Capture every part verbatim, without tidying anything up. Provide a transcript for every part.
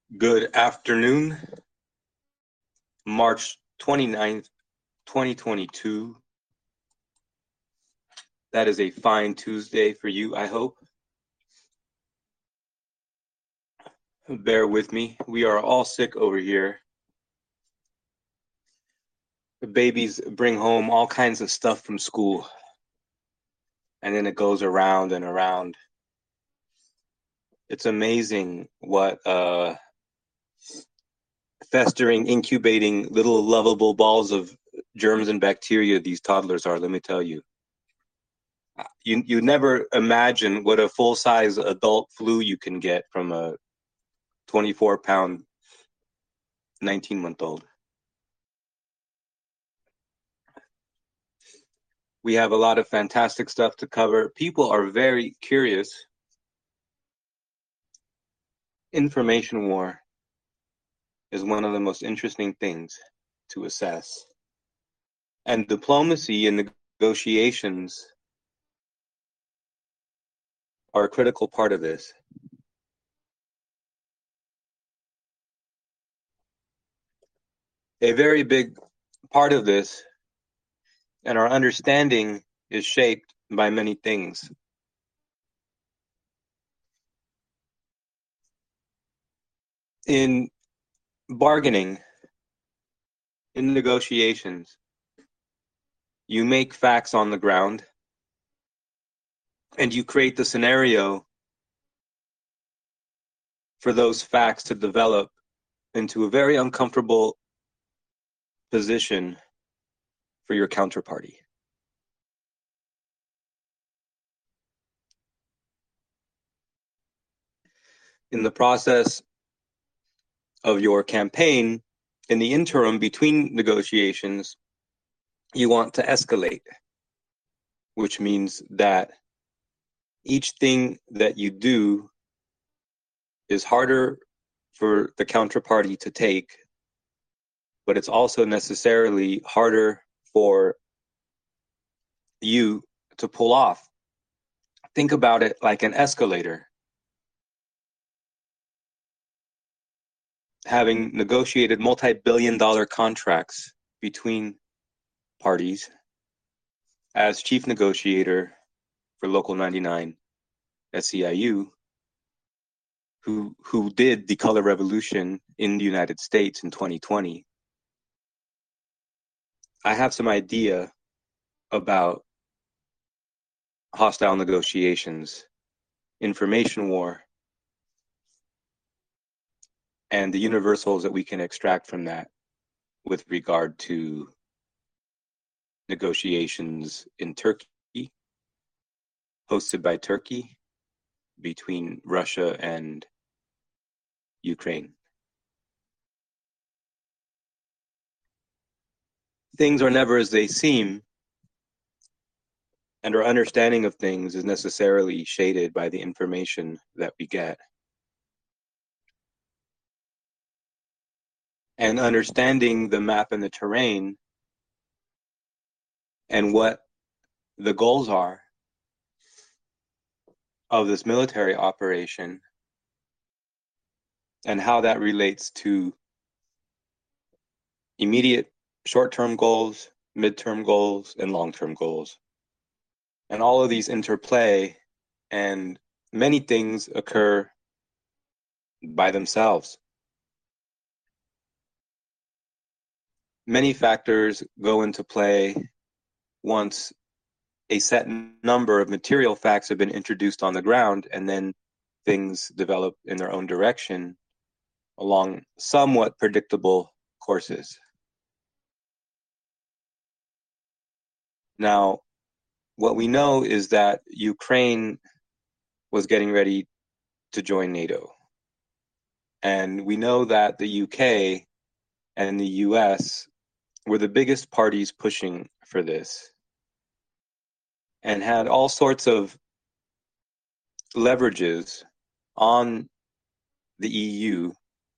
Good afternoon, March twenty-ninth, twenty twenty-two. That is a fine Tuesday for you, I hope. Bear with me. We are all sick over here. The babies bring home all kinds of stuff from school, and then it goes around and around. It's amazing what uh, festering, incubating little lovable balls of germs and bacteria these toddlers are, let me tell you. You you never imagine what a full-size adult flu you can get from a twenty-four pound nineteen month old. We have a lot of fantastic stuff to cover. People are very curious. Information war is one of the most interesting things to assess. And diplomacy and negotiations are a critical part of this. A very big part of this, and our understanding is shaped by many things. In bargaining, in negotiations, you make facts on the ground and you create the scenario for those facts to develop into a very uncomfortable position for your counterparty. In the process of your campaign, in the interim between negotiations, you want to escalate, which means that each thing that you do is harder for the counterparty to take, but it's also necessarily harder for you to pull off. Think about it like an escalator. Having negotiated multi-billion dollar contracts between parties as chief negotiator for Local ninety-nine at C I U, who who did the color revolution in the United States in twenty twenty, I have some idea about hostile negotiations, information war, and the universals that we can extract from that with regard to negotiations in Turkey, hosted by Turkey, between Russia and Ukraine. Things are never as they seem, and our understanding of things is necessarily shaded by the information that we get. And understanding the map and the terrain and what the goals are of this military operation and how that relates to immediate short-term goals, mid-term goals, and long-term goals. And all of these interplay, and many things occur by themselves. Many factors go into play once a set number of material facts have been introduced on the ground, and then things develop in their own direction along somewhat predictable courses. Now, what we know is that Ukraine was getting ready to join NATO. And we know that the U K and the U S were the biggest parties pushing for this and had all sorts of leverages on the E U,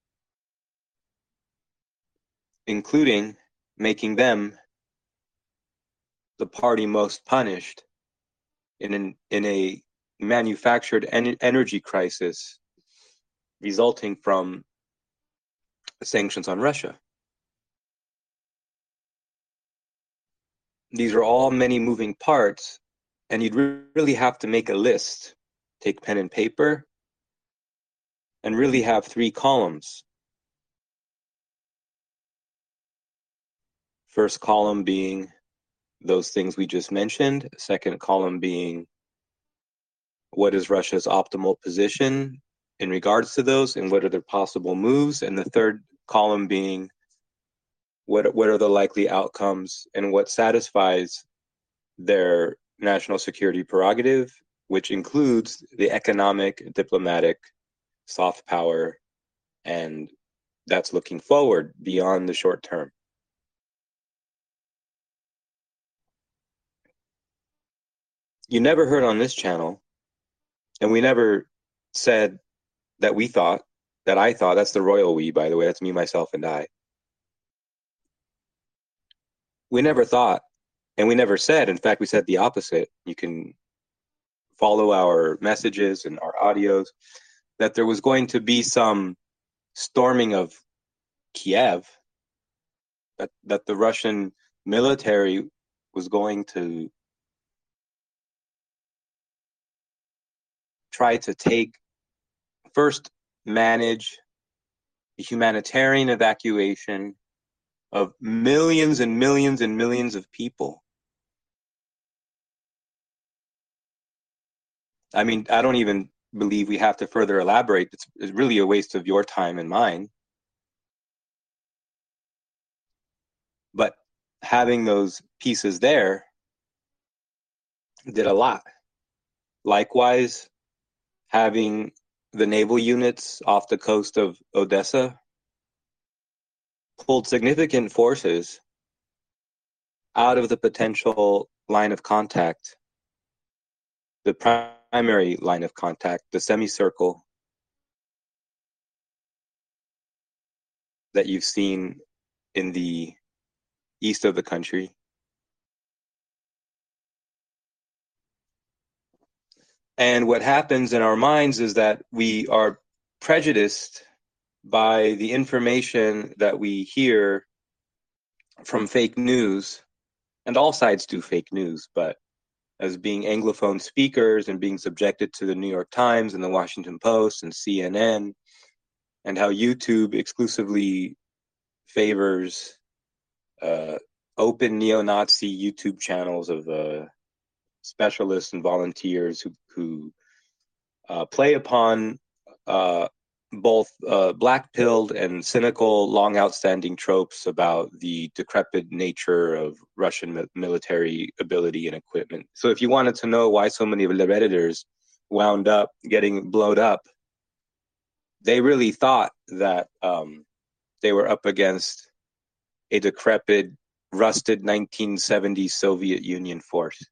including making them the party most punished in an, in a manufactured en- energy crisis resulting from sanctions on Russia. These are all many moving parts, and you'd really have to make a list, take pen and paper, and really have three columns. First column being those things we just mentioned. Second column being what is Russia's optimal position in regards to those, and what are their possible moves. And the third column being what what are the likely outcomes and what satisfies their national security prerogative, which includes the economic, diplomatic, soft power, and that's looking forward beyond the short term. You never heard on this channel, and we never said that we thought, that I thought, that's the royal we, by the way, that's me, myself, and I. We never thought, and we never said, in fact, we said the opposite. You can follow our messages and our audios, that there was going to be some storming of Kiev, that, that the Russian military was going to try to take, first manage the humanitarian evacuation of millions and millions and millions of people. I mean, I don't even believe we have to further elaborate. It's, it's really a waste of your time and mine. But having those pieces there did a lot. Likewise, having the naval units off the coast of Odessa pulled significant forces out of the potential line of contact, the primary line of contact, the semicircle that you've seen in the east of the country. And what happens in our minds is that we are prejudiced by the information that we hear from fake news, and all sides do fake news, but as being Anglophone speakers and being subjected to the New York Times and the Washington Post and C N N, and how YouTube exclusively favors uh, open neo-Nazi YouTube channels of uh, specialists and volunteers who, who uh, play upon uh, both uh, black-pilled and cynical, long outstanding tropes about the decrepit nature of Russian mi- military ability and equipment. So if you wanted to know why so many of the Redditors wound up getting blown up, they really thought that um, they were up against a decrepit, rusted nineteen seventies Soviet Union force.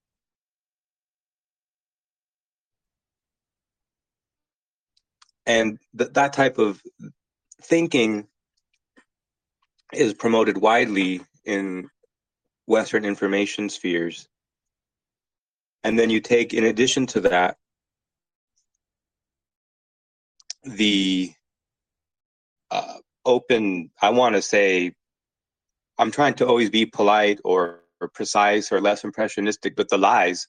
And th- that type of thinking is promoted widely in Western information spheres. And then you take, in addition to that, the uh, open, I want to say, I'm trying to always be polite or, or precise or less impressionistic, but the lies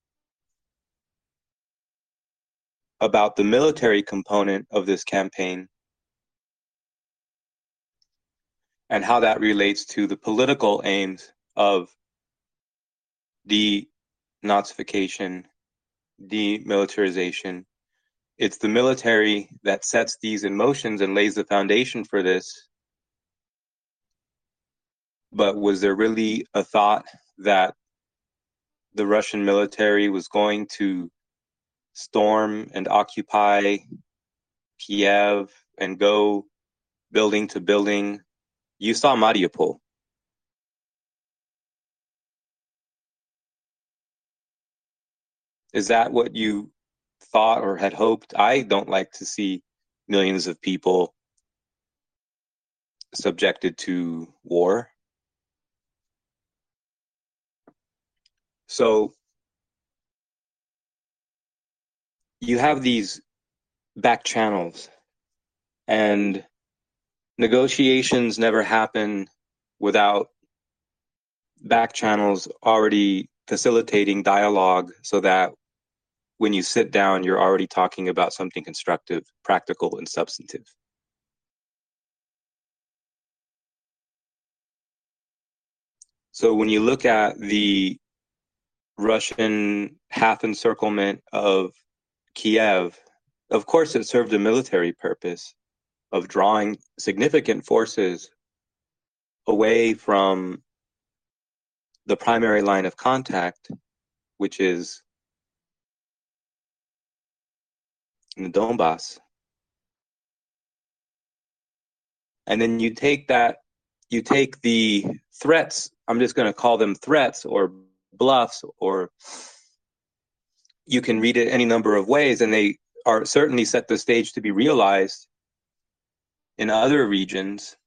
about the military component of this campaign and how that relates to the political aims of denazification, demilitarization. It's the military that sets these in motions and lays the foundation for this. But was there really a thought that the Russian military was going to storm and occupy Kiev and go building to building? You saw Mariupol. Is that what you thought or had hoped? I don't like to see millions of people subjected to war. So you have these back channels, and negotiations never happen without back channels already facilitating dialogue so that when you sit down, you're already talking about something constructive, practical, and substantive. So when you look at the Russian half encirclement of Kiev, of course, it served a military purpose of drawing significant forces away from the primary line of contact, which is in the Donbass. And then you take that, you take the threats, I'm just going to call them threats or bluffs, or you can read it any number of ways, and they are certainly set the stage to be realized in other regions.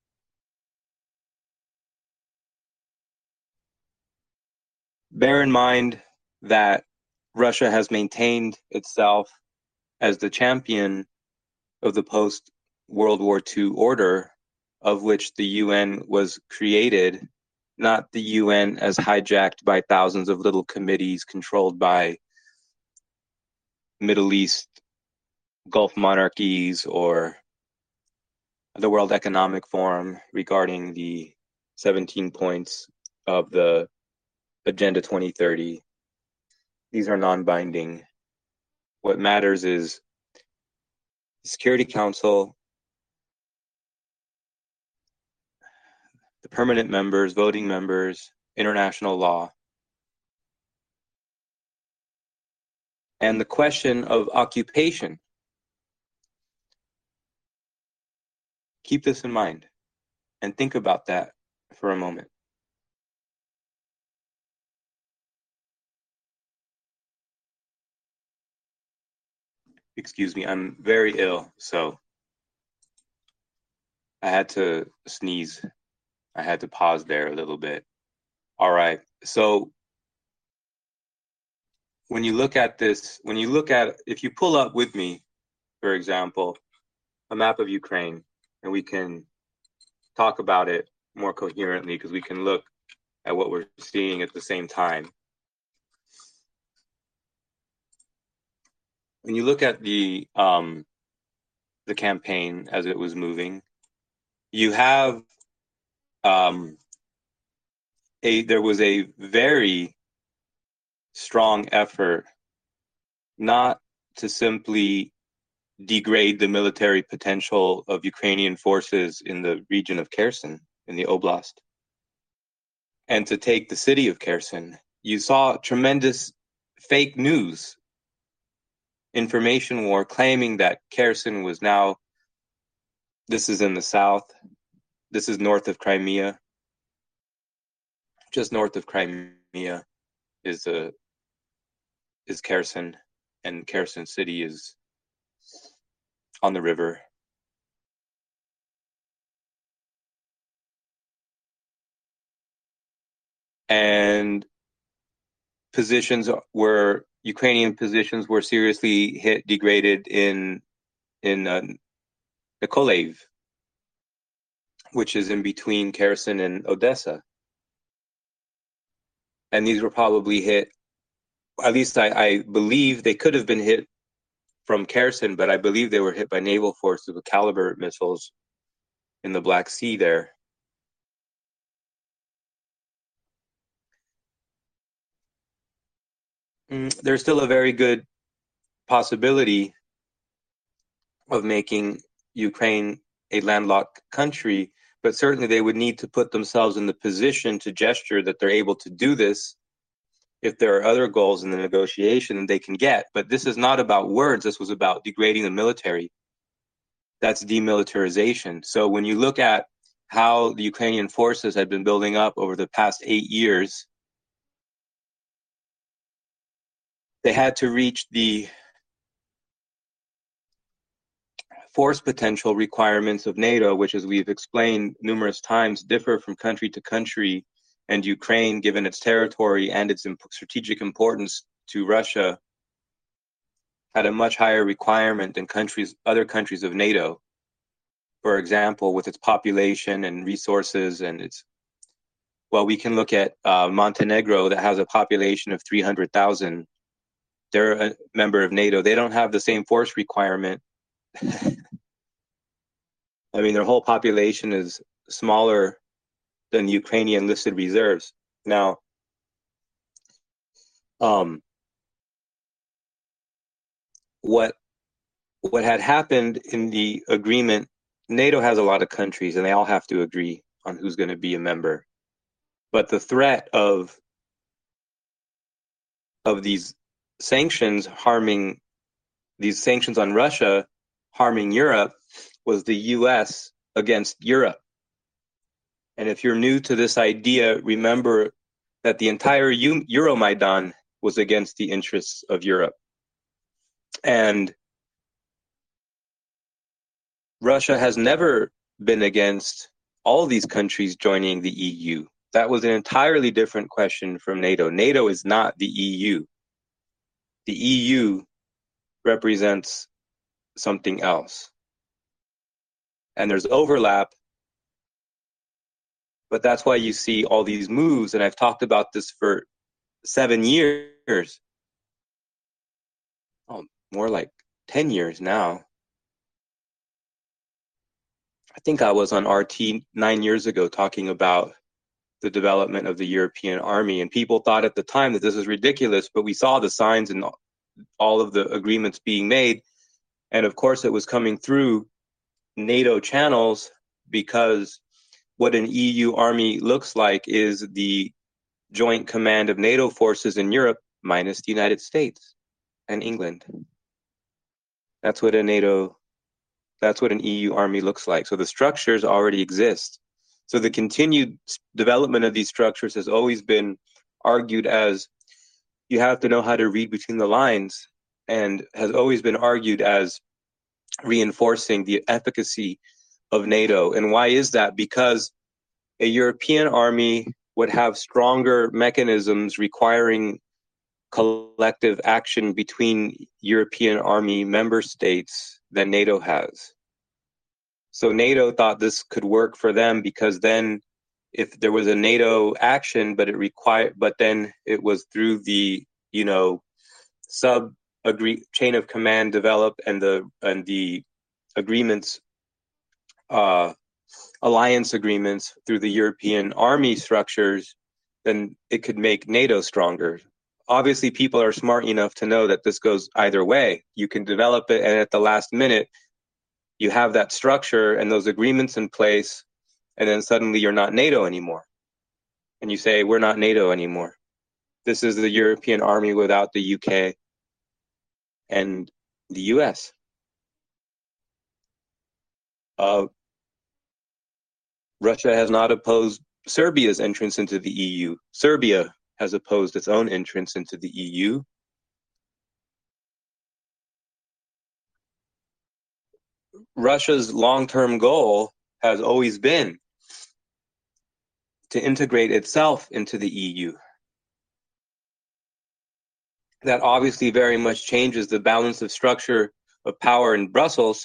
Bear in mind that Russia has maintained itself as the champion of the post-World War Two order, of which the U N was created, not the U N as hijacked by thousands of little committees controlled by Middle East Gulf monarchies or the World Economic Forum regarding the seventeen points of the Agenda twenty thirty. These are non-binding. What matters is the Security Council, the permanent members, voting members, international law, and the question of occupation. Keep this in mind and think about that for a moment. Excuse me, I'm very ill, so I had to sneeze. I had to pause there a little bit. All right, so when you look at this, when you look at, if you pull up with me, for example, a map of Ukraine, and we can talk about it more coherently because we can look at what we're seeing at the same time. When you look at the um, the campaign as it was moving, you have um, a there was a very strong effort not to simply degrade the military potential of Ukrainian forces in the region of Kherson, in the oblast, and to take the city of Kherson. You saw tremendous fake news, information war, claiming that Kherson was now, this is in the south, this is north of Crimea, just north of Crimea is a is Kherson, and Kherson city is on the river. And positions were, Ukrainian positions were seriously hit, degraded in in uh, Mykolaiv, which is in between Kherson and Odessa. And these were probably hit, at least I, I believe they could have been hit from Kherson, but I believe they were hit by naval forces with Caliber missiles in the Black Sea there. Mm, there's still a very good possibility of making Ukraine a landlocked country, but certainly they would need to put themselves in the position to gesture that they're able to do this if there are other goals in the negotiation they can get. But this is not about words. This was about degrading the military. That's demilitarization. So when you look at how the Ukrainian forces had been building up over the past eight years, they had to reach the force potential requirements of NATO, which, as we've explained numerous times, differ from country to country. And Ukraine, given its territory and its imp- strategic importance to Russia, had a much higher requirement than countries, other countries of NATO. for example, with its population and resources and its, well, we can look at uh, Montenegro that has a population of three hundred thousand. They're a member of NATO. They don't have the same force requirement. I mean, their whole population is smaller than Ukrainian listed reserves. Now, um, what what had happened in the agreement, NATO has a lot of countries and they all have to agree on who's going to be a member. But the threat of of these sanctions harming these sanctions on Russia harming Europe was the U S against Europe. And if you're new to this idea, remember that the entire Euromaidan was against the interests of Europe. And Russia has never been against all these countries joining the E U. That was an entirely different question from NATO. NATO is not the E U. The E U represents something else. And there's overlap, but that's why you see all these moves, and I've talked about this for seven years. Oh, more like ten years now. I think I was on R T nine years ago talking about the development of the European army, and people thought at the time that this was ridiculous, but we saw the signs and all of the agreements being made. And of course, it was coming through NATO channels, because what an E U army looks like is the joint command of NATO forces in Europe minus the United States and England. That's what a NATO, that's what an E U army looks like. So the structures already exist. So the continued development of these structures has always been argued as, you have to know how to read between the lines, and has always been argued as reinforcing the efficacy of NATO. And why is that? Because a European army would have stronger mechanisms requiring collective action between European army member states than NATO has. So NATO thought this could work for them, because then if there was a NATO action, but it required, but then it was through the, you know, sub agree chain of command developed, and the and the agreements, uh, alliance agreements through the European army structures, then it could make NATO stronger. Obviously, people are smart enough to know that this goes either way. You can develop it, and at the last minute, you have that structure and those agreements in place, and then suddenly you're not NATO anymore. And you say, we're not NATO anymore. This is the European army without the U K and the U S. Uh, Russia has not opposed Serbia's entrance into the E U. Serbia has opposed its own entrance into the E U. Russia's long-term goal has always been to integrate itself into the E U. That obviously very much changes the balance of structure of power in Brussels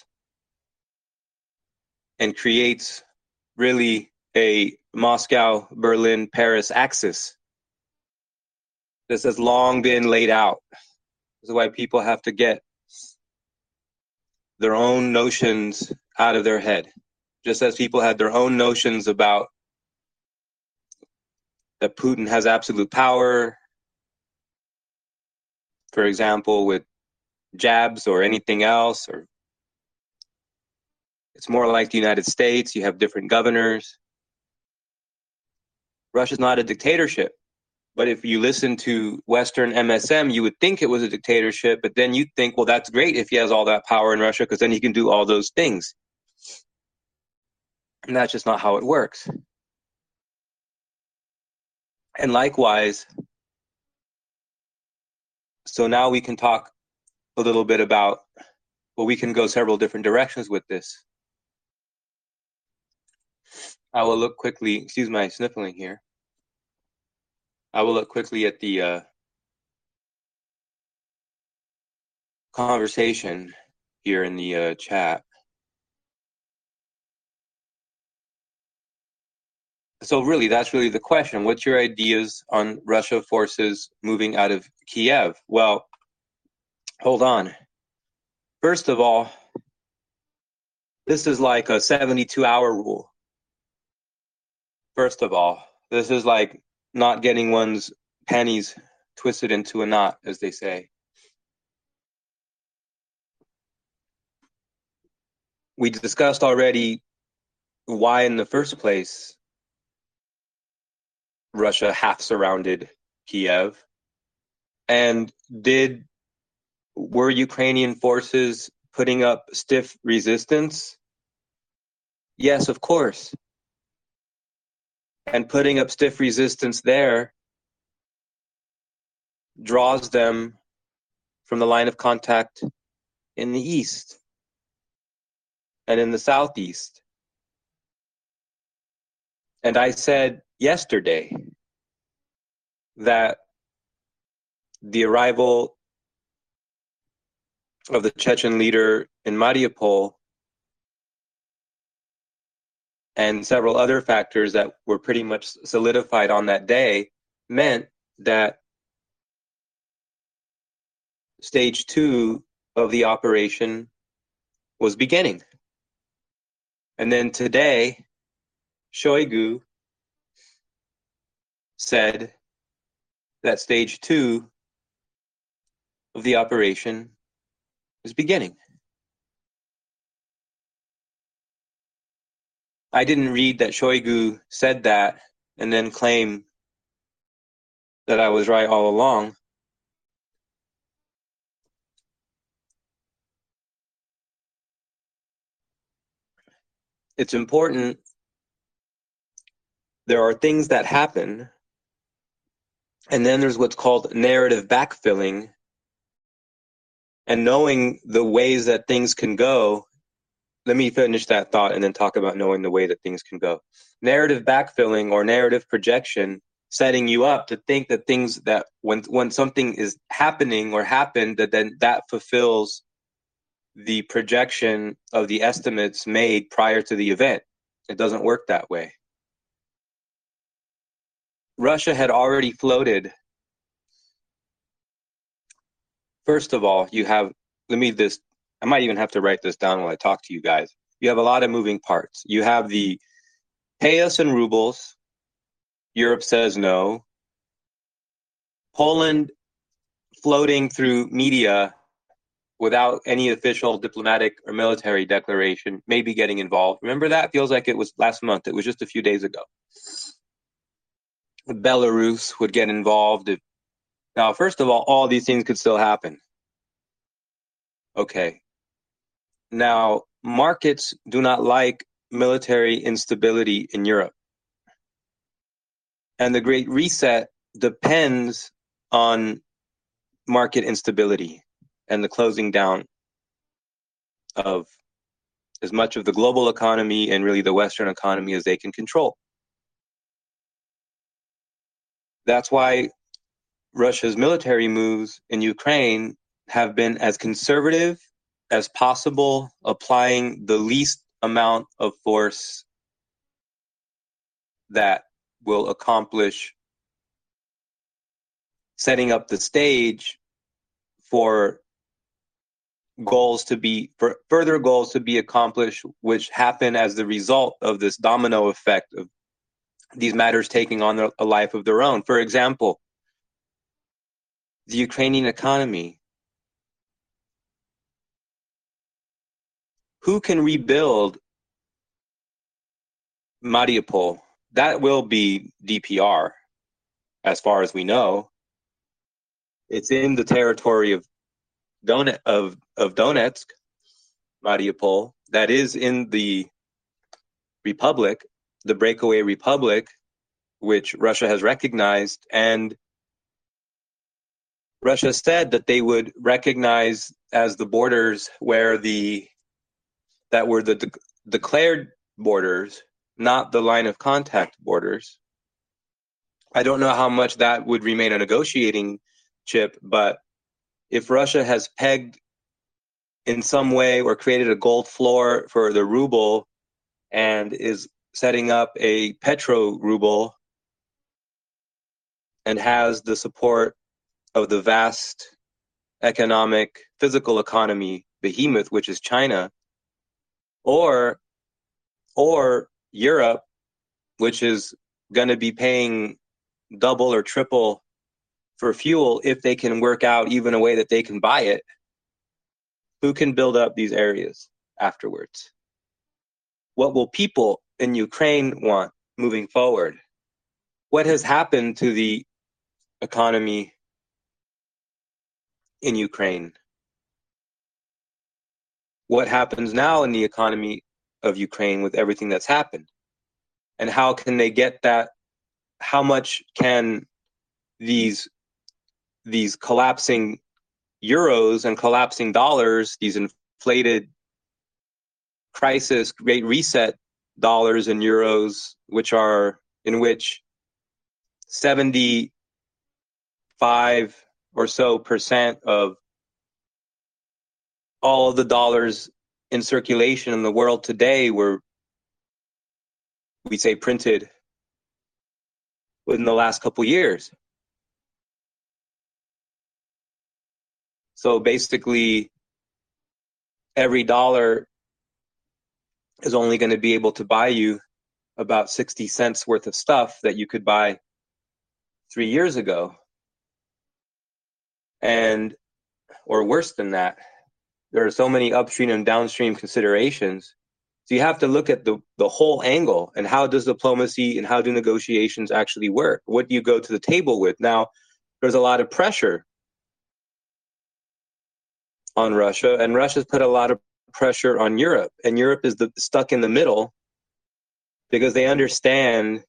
and creates really a Moscow, Berlin, Paris axis. This has long been laid out. This is why people have to get their own notions out of their head. Just as people had their own notions about that Putin has absolute power, for example, with jabs or anything else, or it's more like the United States, you have different governors. Russia's not a dictatorship. But if you listen to Western M S M, you would think it was a dictatorship, but then you'd think, well, that's great if he has all that power in Russia, because then he can do all those things. And that's just not how it works. And likewise, so now we can talk a little bit about, well, we can go several different directions with this. I will look quickly, excuse my sniffling here. I will look quickly at the uh, conversation here in the uh, chat. so really, that's really the question. What's your ideas on Russia forces moving out of Kiev? Well, hold on. First of all, this is like a seventy-two hour rule. First of all, this is like not getting one's panties twisted into a knot, as they say. We discussed already why, in the first place, Russia half surrounded Kiev. And did were Ukrainian forces putting up stiff resistance? Yes, of course. And putting up stiff resistance there draws them from the line of contact in the east and in the southeast. And I said yesterday that the arrival of the Chechen leader in Mariupol and several other factors that were pretty much solidified on that day meant that stage two of the operation was beginning. And then today, Shoigu said that stage two of the operation is beginning. I didn't read that Shoigu said that and then claim that I was right all along. It's important. There are things that happen, and then there's what's called narrative backfilling. And knowing the ways that things can go, let me finish that thought and then talk about knowing the way that things can go. Narrative backfilling or narrative projection, setting you up to think that things that when when something is happening or happened, that then that fulfills the projection of the estimates made prior to the event. It doesn't work that way. Russia had already floated. First of all, you have, let me this, I might even have to write this down while I talk to you guys. You have a lot of moving parts. You have the pay us in rubles. Europe says no. Poland floating through media without any official diplomatic or military declaration, maybe getting involved. Remember that? Feels like it was last month. It was just a few days ago. Belarus would get involved. If, now, first of all, all these things could still happen. Okay. Now, markets do not like military instability in Europe. And the Great Reset depends on market instability and the closing down of as much of the global economy and really the Western economy as they can control. That's why Russia's military moves in Ukraine have been as conservative as possible, applying the least amount of force that will accomplish setting up the stage for goals to be, for further goals to be accomplished, which happen as the result of this domino effect of these matters taking on a life of their own. For example, the Ukrainian economy. Who can rebuild Mariupol? That will be D P R, as far as we know. It's in the territory of Don- of, of Donetsk, Mariupol. That is in the republic, the breakaway republic, which Russia has recognized. And Russia said that they would recognize as the borders where the that were the de- declared borders, not the line of contact borders. I don't know how much that would remain a negotiating chip, but if Russia has pegged in some way or created a gold floor for the ruble and is setting up a petro ruble and has the support of the vast economic, physical economy behemoth, which is China, or or Europe, which is going to be paying double or triple for fuel if they can work out even a way that they can buy it, who can build up these areas afterwards? What will people in Ukraine want moving forward? What has happened to the economy in Ukraine? What happens now in the economy of Ukraine with everything that's happened? And how can they get that? How much can these these collapsing euros and collapsing dollars, these inflated crisis, great reset dollars and euros, which are in which seventy-five or so percent of all of the dollars in circulation in the world today were, we say, printed within the last couple years. So basically, every dollar is only going to be able to buy you about sixty cents worth of stuff that you could buy three years ago. And, or worse than that, there are so many upstream and downstream considerations. So you have to look at the, the whole angle, and how does diplomacy and how do negotiations actually work? What do you go to the table with? Now, there's a lot of pressure on Russia, and Russia's put a lot of pressure on Europe, and Europe is the, stuck in the middle because they understand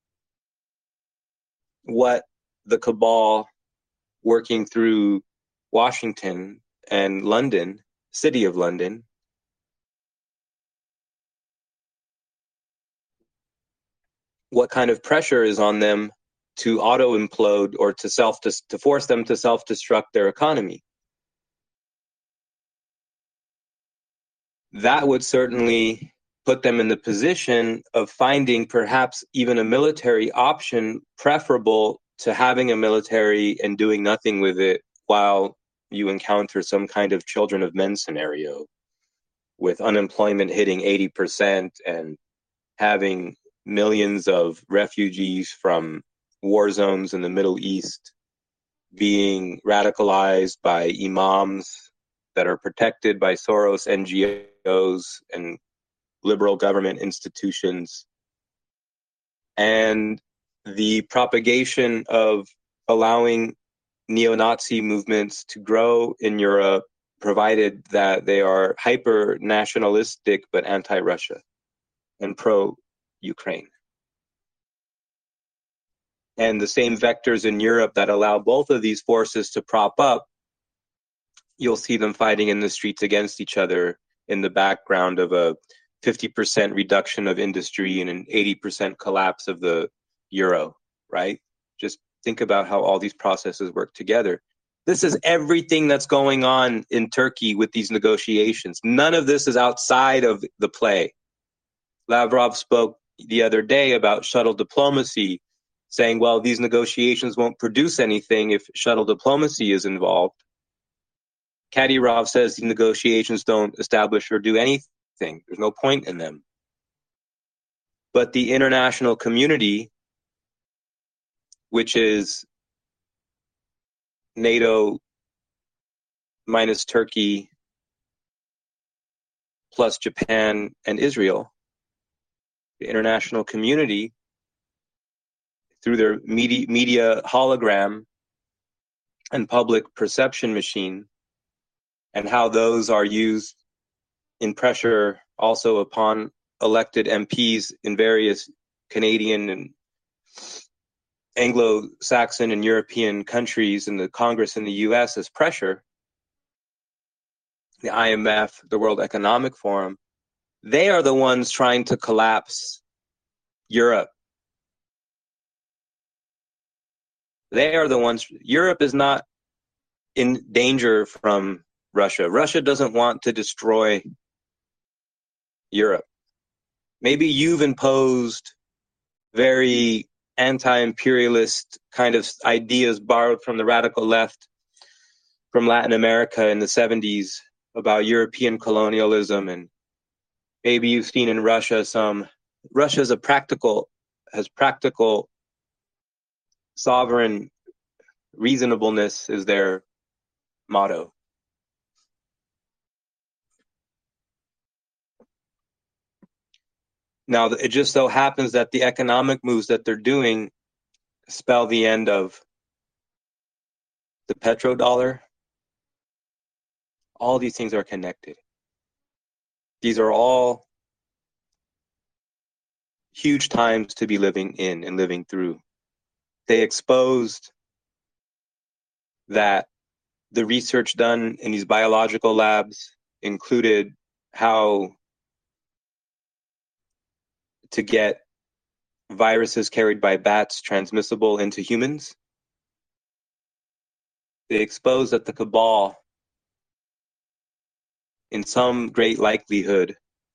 what the cabal working through Washington and London, City of London, what kind of pressure is on them to auto implode or to self to force them to self-destruct their economy. That would certainly put them in the position of finding perhaps even a military option preferable to having a military and doing nothing with it while you encounter some kind of children of men scenario with unemployment hitting eighty percent and having millions of refugees from war zones in the Middle East being radicalized by imams that are protected by Soros N G Os and liberal government institutions, and the propagation of allowing neo-Nazi movements to grow in Europe, provided that they are hyper-nationalistic but anti-Russia and pro-Ukraine. And the same vectors in Europe that allow both of these forces to prop up, you'll see them fighting in the streets against each other in the background of a fifty percent reduction of industry and an eighty percent collapse of the euro, right? Just think about how all these processes work together. This is everything that's going on in Turkey with these negotiations. None of this is outside of the play. Lavrov spoke the other day about shuttle diplomacy, saying, well, these negotiations won't produce anything if shuttle diplomacy is involved. Kadyrov says the negotiations don't establish or do anything. There's no point in them. But the international community, which is NATO minus Turkey plus Japan and Israel, the international community, through their media, media hologram and public perception machine, and how those are used in pressure also upon elected M Ps in various Canadian and Anglo-Saxon and European countries, and the Congress in the U S as pressure, the I M F, the World Economic Forum, they are the ones trying to collapse Europe. They are the ones. Europe is not in danger from Russia. Russia doesn't want to destroy Europe. maybe you've imposed very anti-imperialist kind of ideas borrowed from the radical left from Latin America in the seventies about European colonialism, and maybe you've seen in Russia some Russia's a practical has practical sovereign reasonableness is their motto. Now, it just so happens that the economic moves that they're doing spell the end of the petrodollar. All these things are connected. These are all huge times to be living in and living through. They exposed that the research done in these biological labs included how to get viruses carried by bats transmissible into humans. They exposed that the cabal, in some great likelihood,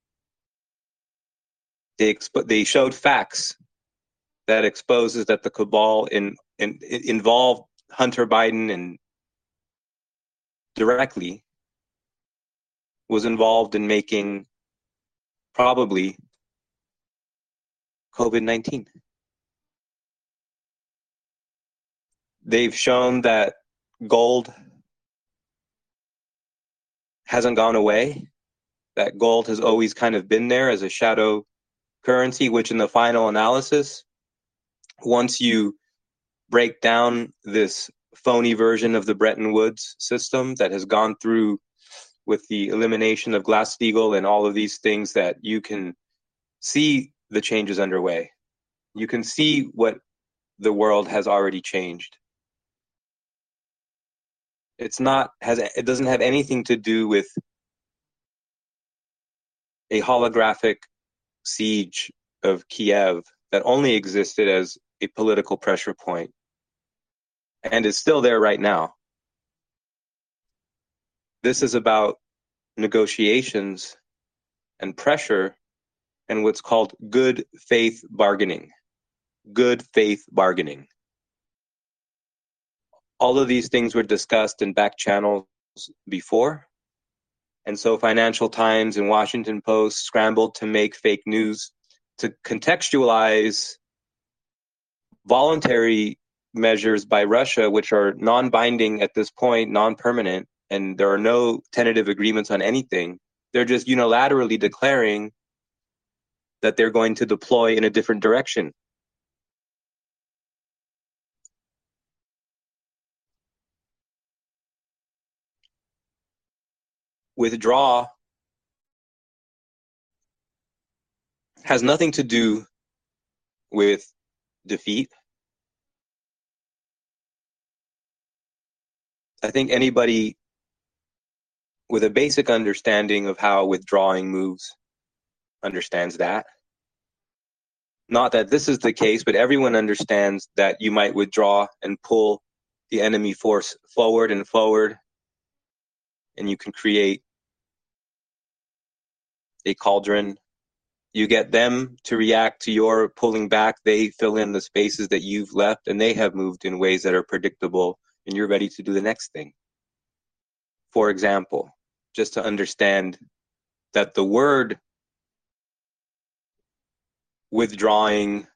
they, expo- they showed facts that exposes that the cabal in, in, involved Hunter Biden and directly was involved in making probably COVID nineteen. They've shown that gold hasn't gone away, that gold has always kind of been there as a shadow currency, which in the final analysis, once you break down this phony version of the Bretton Woods system that has gone through with the elimination of Glass-Steagall and all of these things, that you can see the changes underway. You can see what the world has already changed. It's not has it doesn't have anything to do with a holographic siege of Kiev that only existed as a political pressure point and is still there right now. This is about negotiations and pressure and what's called good faith bargaining. Good faith bargaining. All of these things were discussed in back channels before. And so Financial Times and Washington Post scrambled to make fake news to contextualize voluntary measures by Russia, which are non-binding at this point, non-permanent, and there are no tentative agreements on anything. They're just unilaterally declaring that they're going to deploy in a different direction. Withdraw has nothing to do with defeat. I think anybody with a basic understanding of how withdrawing moves understands that. Not that this is the case, but everyone understands that you might withdraw and pull the enemy force forward and forward, and you can create a cauldron. You get them to react to your pulling back. They fill in the spaces that you've left, and they have moved in ways that are predictable, and you're ready to do the next thing. For example, just to understand that the word withdrawing,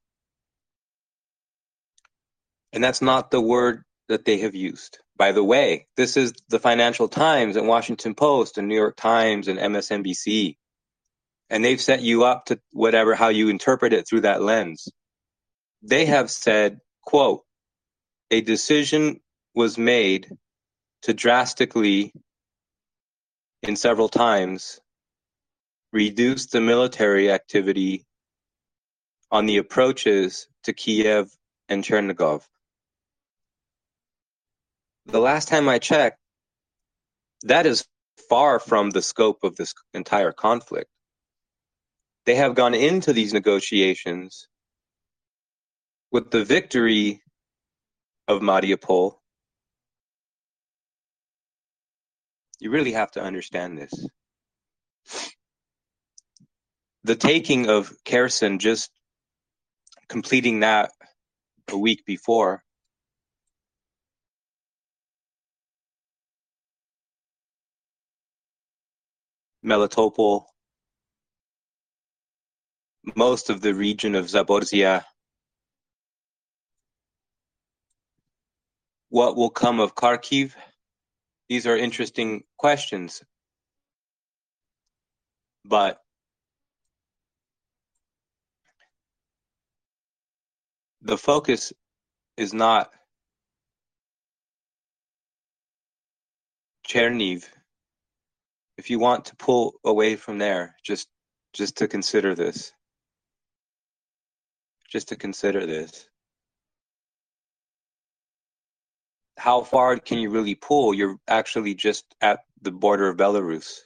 and that's not the word that they have used. By the way, this is the Financial Times and Washington Post and New York Times and M S N B C. And they've set you up to whatever, how you interpret it through that lens. They have said, quote, a decision was made to drastically, in several times, reduce the military activity on the approaches to Kiev and Chernigov. The last time I checked, that is far from the scope of this entire conflict. They have gone into these negotiations with the victory of Mariupol. You really have to understand this. the taking of Kherson, just completing that a week before, Melitopol, most of the region of Zaporizhia. What will come of Kharkiv? These are interesting questions. But the focus is not Cherniv. If you want to pull away from there, just just to consider this. Just to consider this. How far can you really pull? You're actually just at the border of Belarus.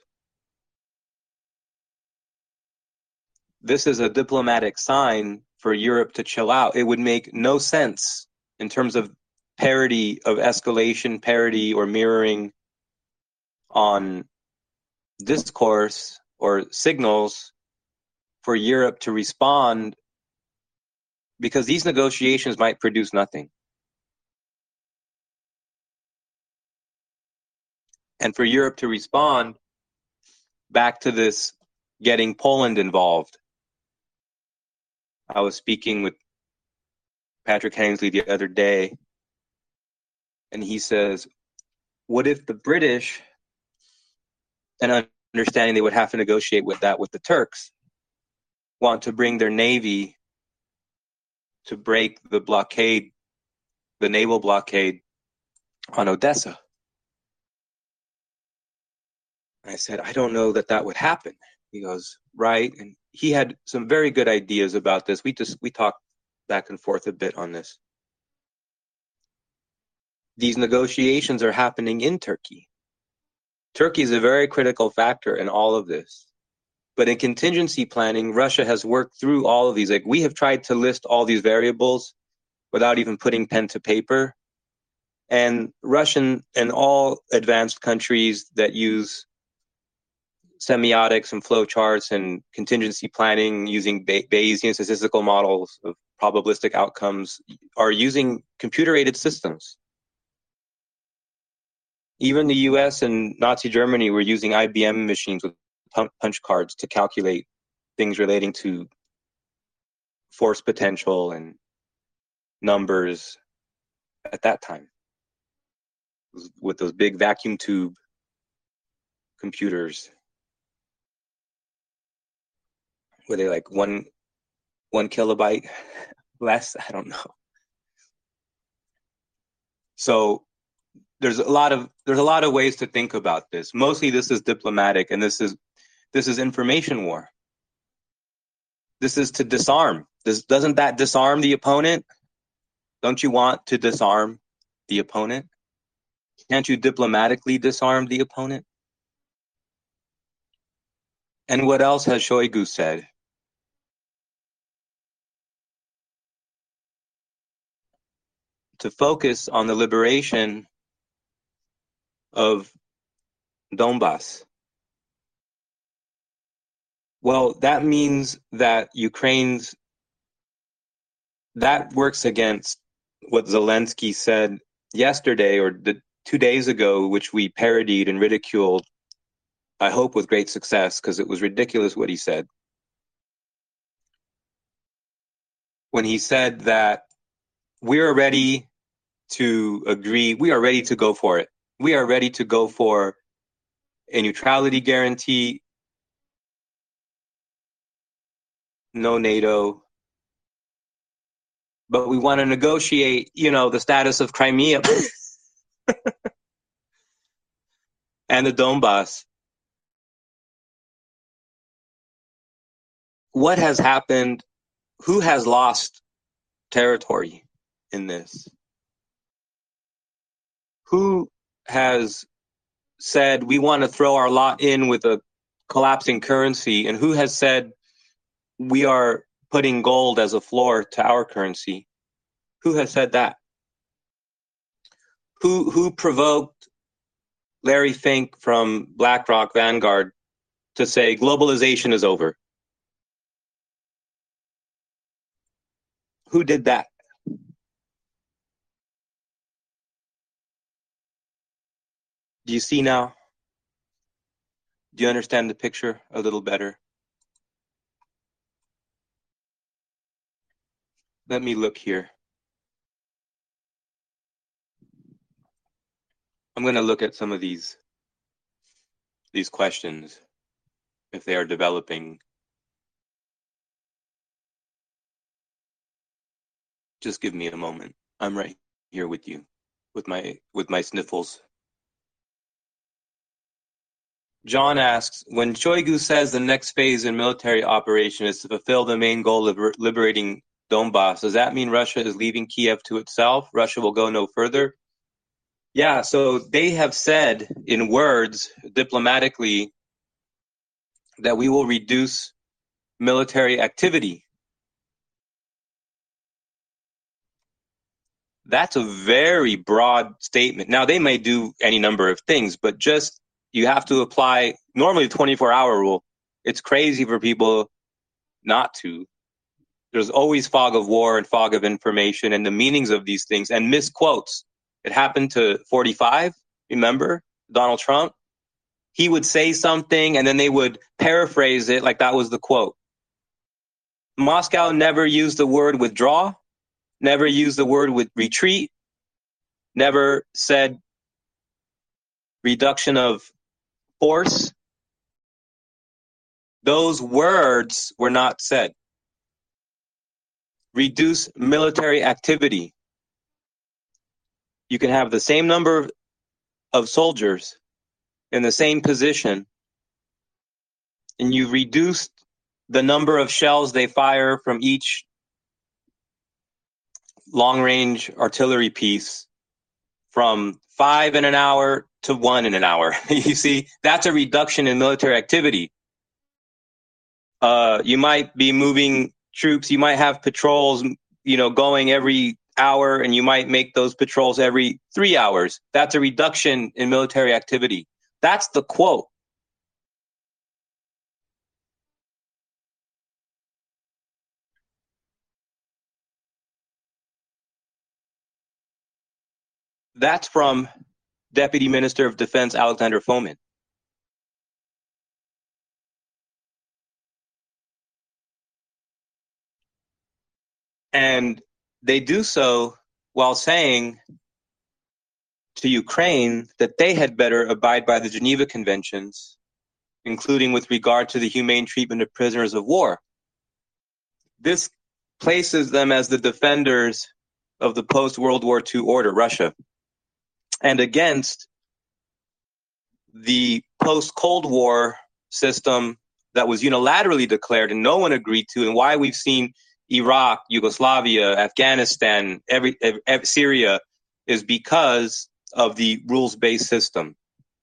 This is a diplomatic sign for Europe to chill out. It would make no sense in terms of parity of escalation, parity or mirroring on discourse or signals for Europe to respond, because these negotiations might produce nothing. And for Europe to respond back to this getting Poland involved. I was speaking with Patrick Hensley the other day, and he says, what if the British, and understanding they would have to negotiate with that with the Turks, want to bring their navy to break the blockade, the naval blockade on Odessa? I said, I don't know that that would happen. He goes, right. And he had some very good ideas about this. We just, we talked back and forth a bit on this. These negotiations are happening in Turkey. Turkey is a very critical factor in all of this. But in contingency planning, Russia has worked through all of these. Like, we have tried to list all these variables without even putting pen to paper. And Russian and all advanced countries that use semiotics and flowcharts and contingency planning using Bayesian statistical models of probabilistic outcomes are using computer-aided systems. Even the U S and Nazi Germany were using I B M machines with punch cards to calculate things relating to force potential and numbers at that time, with those big vacuum tube computers. Were they like one one kilobyte less? I don't know. So there's a lot of there's a lot of ways to think about this. Mostly this is diplomatic, and this is this is information war. This is to disarm. This doesn't that disarm the opponent? Don't you want to disarm the opponent? Can't you diplomatically disarm the opponent? And what else has Shoigu said? To focus on the liberation of Donbass. Well, that means that Ukraine's, that works against what Zelensky said yesterday or the two days ago, which we parodied and ridiculed, I hope with great success, because it was ridiculous what he said. When he said that we are ready to agree, we are ready to go for it. We are ready to go for a neutrality guarantee, no NATO, but we want to negotiate, you know, the status of Crimea and the Donbass. What has happened? Who has lost territory in this? Who has said we want to throw our lot in with a collapsing currency, and who has said we are putting gold as a floor to our currency? Who has said that? Who who provoked Larry Fink from BlackRock Vanguard to say globalization is over? Who did that? Do you see now? Do you understand the picture a little better? Let me look here. I'm going to look at some of these these questions if they are developing. Just give me a moment. I'm right here with you, with my with my sniffles. John asks, when Shoigu says the next phase in military operation is to fulfill the main goal of liberating Donbass, does that mean Russia is leaving Kiev to itself? Russia will go no further? Yeah, so they have said in words, diplomatically, that we will reduce military activity. That's a very broad statement. Now, they may do any number of things, but just you have to apply normally the twenty-four hour rule. It's crazy for people not to. There's always fog of war and fog of information and the meanings of these things and misquotes. It happened to forty-five, remember? Donald Trump. He would say something and then they would paraphrase it like that was the quote. Moscow never used the word withdraw, never used the word with retreat, never said reduction of force. Those words were not said. Reduce military activity. You can have the same number of soldiers in the same position, and you reduce the number of shells they fire from each long-range artillery piece from five in an hour to one in an hour. You see, that's a reduction in military activity. Uh, you might be moving troops. You might have patrols, you know, going every hour, and you might make those patrols every three hours. That's a reduction in military activity. That's the quote. That's from Deputy Minister of Defense Alexander Fomin. And they do so while saying to Ukraine that they had better abide by the Geneva Conventions, including with regard to the humane treatment of prisoners of war. This places them as the defenders of the post-World War Two order, Russia, and against the post-Cold War system that was unilaterally declared and no one agreed to, and why we've seen Iraq, Yugoslavia, Afghanistan, every, every Syria is because of the rules-based system.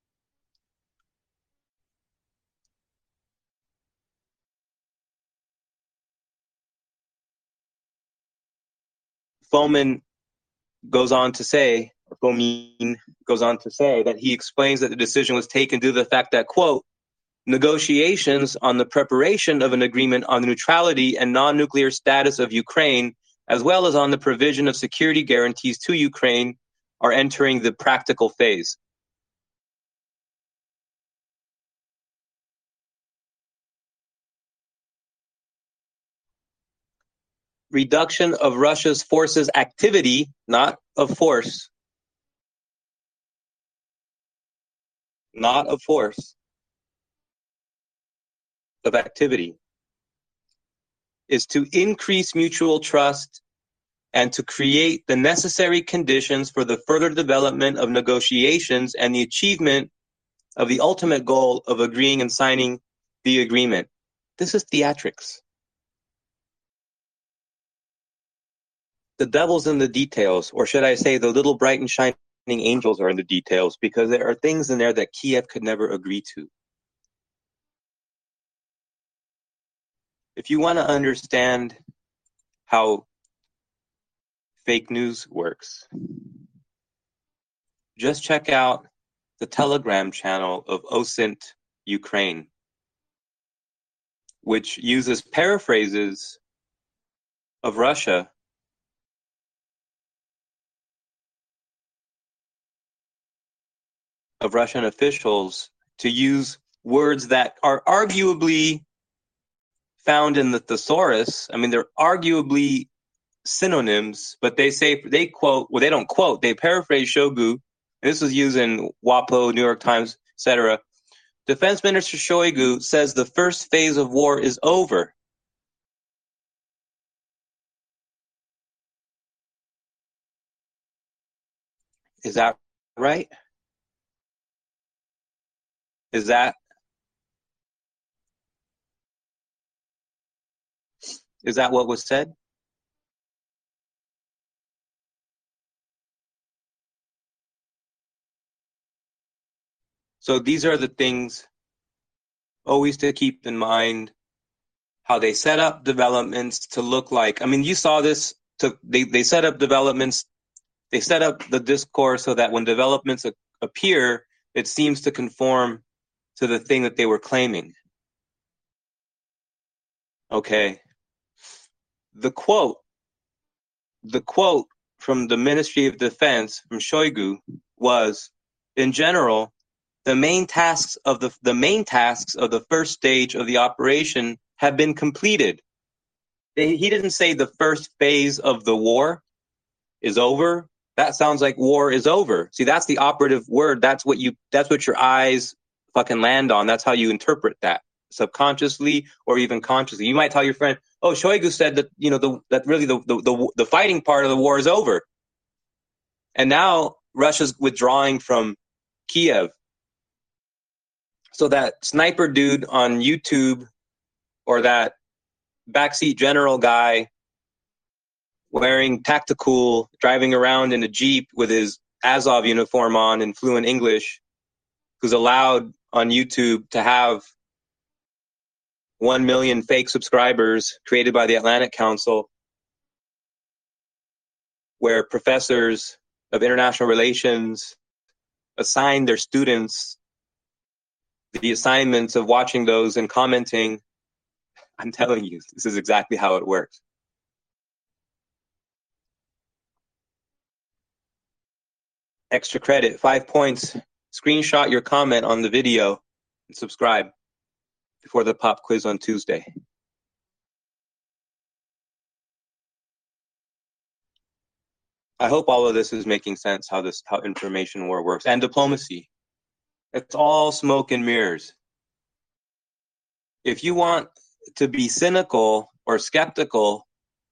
Fomin goes on to say, or Fomin goes on to say that he explains that the decision was taken due to the fact that, quote, negotiations on the preparation of an agreement on the neutrality and non-nuclear status of Ukraine, as well as on the provision of security guarantees to Ukraine, are entering the practical phase. Reduction of Russia's forces activity, not of force, not of force, of activity, is to increase mutual trust and to create the necessary conditions for the further development of negotiations and the achievement of the ultimate goal of agreeing and signing the agreement. This is theatrics. The devil's in the details, or should I say the little bright and shining angels are in the details, because there are things in there that Kiev could never agree to. If you want to understand how fake news works, just check out the Telegram channel of OSINT Ukraine, which uses paraphrases of Russia of Russian officials to use words that are arguably found in the thesaurus. I mean, they're arguably synonyms, but they say, they quote, well, they don't quote, they paraphrase Shoigu. And this was used in WAPO, New York Times, et cetera. Defense Minister Shoigu says the first phase of war is over. Is that right? Is that is that what was said? So these are the things always to keep in mind, how they set up developments to look like. I mean, you saw this, to, they, they set up developments, they set up the discourse so that when developments a, appear, it seems to conform to the thing that they were claiming. Okay. The quote, the quote from the Ministry of Defense, from Shoigu, was, in general, the main tasks of the the main tasks of the first stage of the operation have been completed. They, he didn't say the first phase of the war is over. That sounds like war is over. See, that's the operative word. That's what you. That's what your eyes fucking land on. That's how you interpret that, subconsciously or even consciously. You might tell your friend, "Oh, Shoigu said that you know the, that really the, the the the fighting part of the war is over, and now Russia's withdrawing from Kiev." So that sniper dude on YouTube, or that backseat general guy wearing tactical, driving around in a Jeep with his Azov uniform on in fluent English, who's allowed on YouTube to have one million fake subscribers created by the Atlantic Council, where professors of international relations assign their students the assignments of watching those and commenting. I'm telling you, this is exactly how it works. Extra credit, five points. Screenshot your comment on the video and subscribe before the pop quiz on Tuesday. I hope all of this is making sense, how this, how information war works, and diplomacy. It's all smoke and mirrors. If you want to be cynical or skeptical,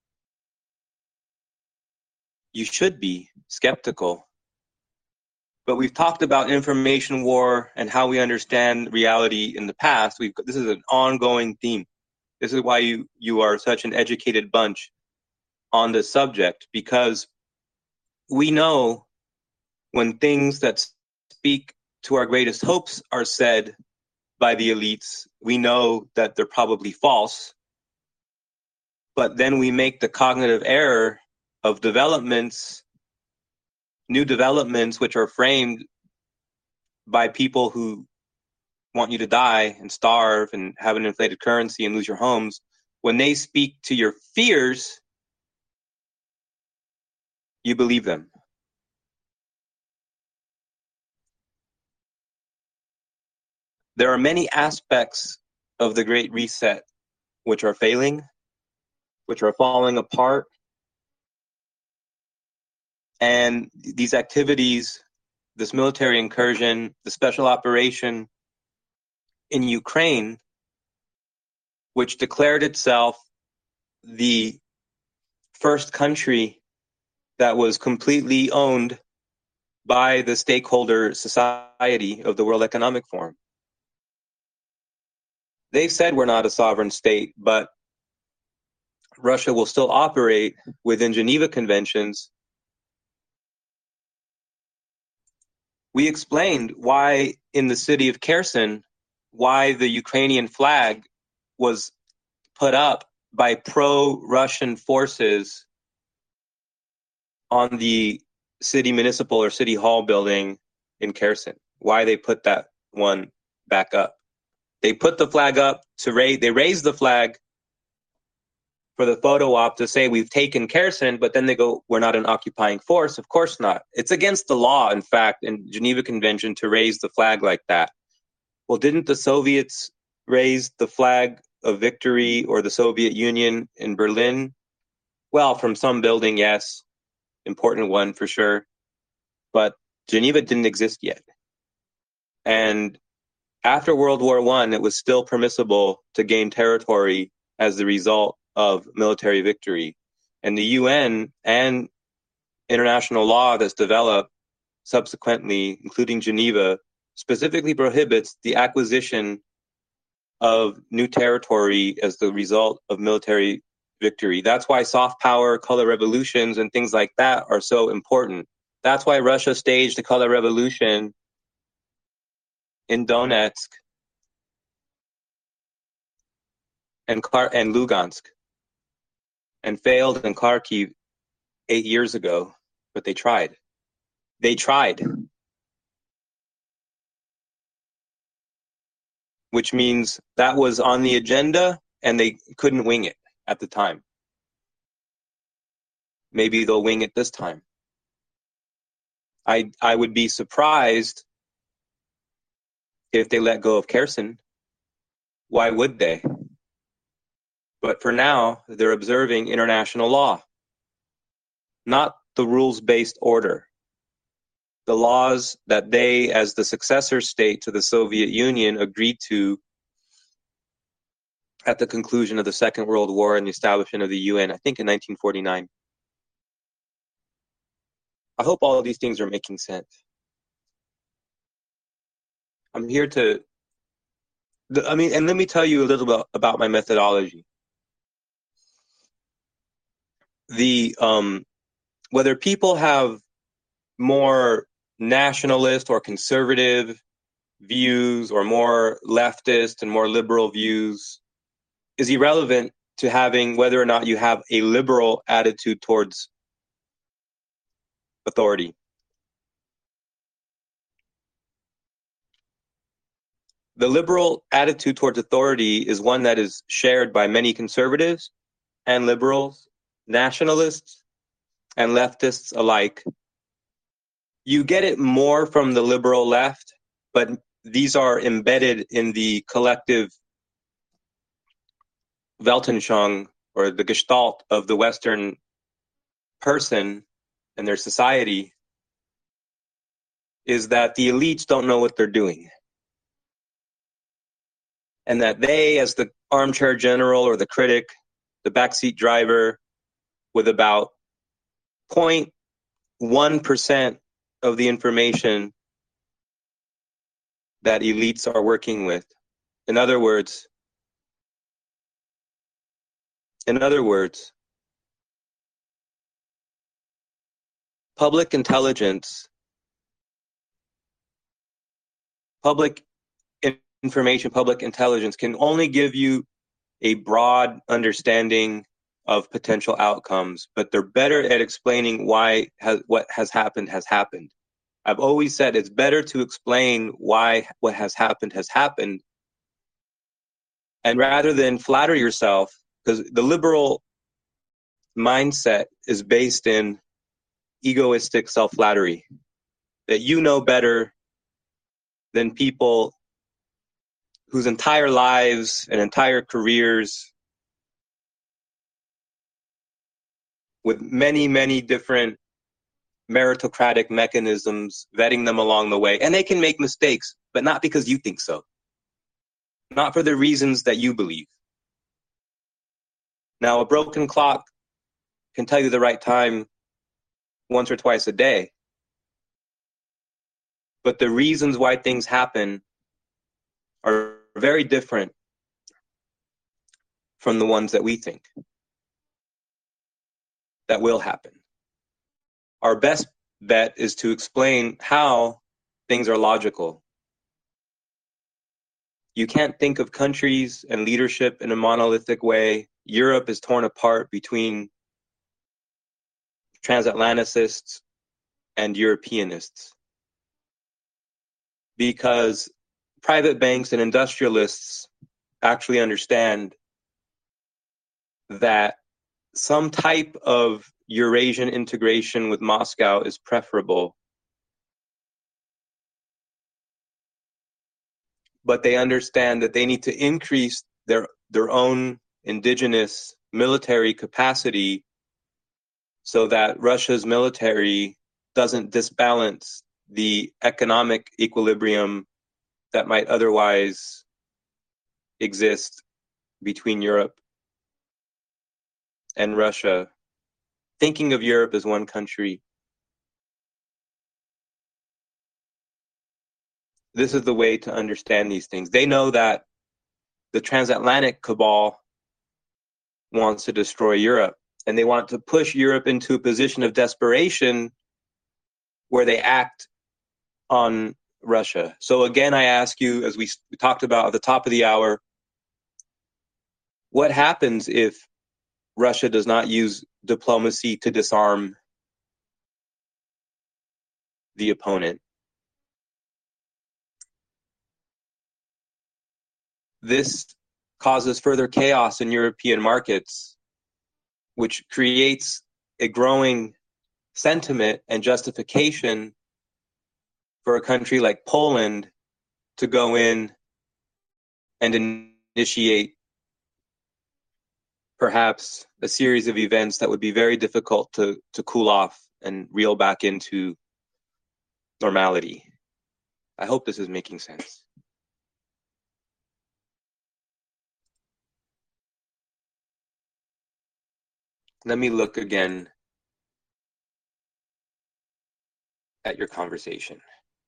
you should be skeptical. But we've talked about information war and how we understand reality in the past. We've, this is an ongoing theme. This is why you, you are such an educated bunch on this subject, because we know when things that speak to our greatest hopes are said by the elites, we know that they're probably false. But then we make the cognitive error of developments, new developments, which are framed by people who want you to die and starve and have an inflated currency and lose your homes. When they speak to your fears, you believe them. There are many aspects of the Great Reset which are failing, which are falling apart. And these activities, this military incursion, the special operation in Ukraine, which declared itself the first country that was completely owned by the stakeholder society of the World Economic Forum. They've said we're not a sovereign state, but Russia will still operate within Geneva Conventions. We explained why in the city of Kherson, why the Ukrainian flag was put up by pro-Russian forces on the city municipal or city hall building in Kherson. Why they put that one back up. They put the flag up to raise, they raised the flag for the photo op to say we've taken Kherson, but then they go, we're not an occupying force. Of course not. It's against the law, in fact, in Geneva Convention to raise the flag like that. Well, didn't the Soviets raise the flag of victory, or the Soviet Union in Berlin? Well, from some building, yes. Important one for sure. But Geneva didn't exist yet. And after World War One, it was still permissible to gain territory as the result of military victory. And the U N and international law that's developed subsequently, including Geneva, specifically prohibits the acquisition of new territory as the result of military victory. That's why soft power, color revolutions, and things like that are so important. That's why Russia staged the color revolution in Donetsk and Kar- and Lugansk, and failed in Kharkiv eight years ago, but they tried. They tried. Which means that was on the agenda and they couldn't wing it at the time. Maybe they'll wing it this time. I I would be surprised if they let go of Kherson. Why would they? But for now, they're observing international law, not the rules-based order. The laws that they, as the successor state to the Soviet Union, agreed to at the conclusion of the Second World War and the establishment of the U N, I think in nineteen forty-nine. I hope all of these things are making sense. I'm here to, I mean, and let me tell you a little bit about my methodology. The, um, whether people have more nationalist or conservative views or more leftist and more liberal views is irrelevant to having whether or not you have a liberal attitude towards authority. The liberal attitude towards authority is one that is shared by many conservatives and liberals, nationalists and leftists alike. You get it more from the liberal left, but these are embedded in the collective Weltanschauung, or the gestalt of the Western person and their society, is that the elites don't know what they're doing. And that they, as the armchair general or the critic, the backseat driver, with about zero point one percent of the information that elites are working with. In other words, in other words, public intelligence, public information, public intelligence can only give you a broad understanding of potential outcomes, but they're better at explaining why has, what has happened has happened. I've always said it's better to explain why what has happened has happened, and rather than flatter yourself, because the liberal mindset is based in egoistic self-flattery, that you know better than people whose entire lives and entire careers, with many, many different meritocratic mechanisms vetting them along the way. And they can make mistakes, but not because you think so. Not for the reasons that you believe. Now, a broken clock can tell you the right time once or twice a day. But the reasons why things happen are very different from the ones that we think that will happen. Our best bet is to explain how things are logical. You can't think of countries and leadership in a monolithic way. Europe is torn apart between transatlanticists and Europeanists because private banks and industrialists actually understand that some type of Eurasian integration with Moscow is preferable. But they understand that they need to increase their their own indigenous military capacity so that Russia's military doesn't disbalance the economic equilibrium that might otherwise exist between Europe and Russia. Thinking of Europe as one country, this is the way to understand these things. They know that the transatlantic cabal wants to destroy Europe, and they want to push Europe into a position of desperation where they act on Russia. So again, I ask you, as we talked about at the top of the hour, what happens if Russia does not use diplomacy to disarm the opponent? This causes further chaos in European markets, which creates a growing sentiment and justification for a country like Poland to go in and initiate perhaps a series of events that would be very difficult to, to cool off and reel back into normality. I hope this is making sense. Let me look again at your conversation.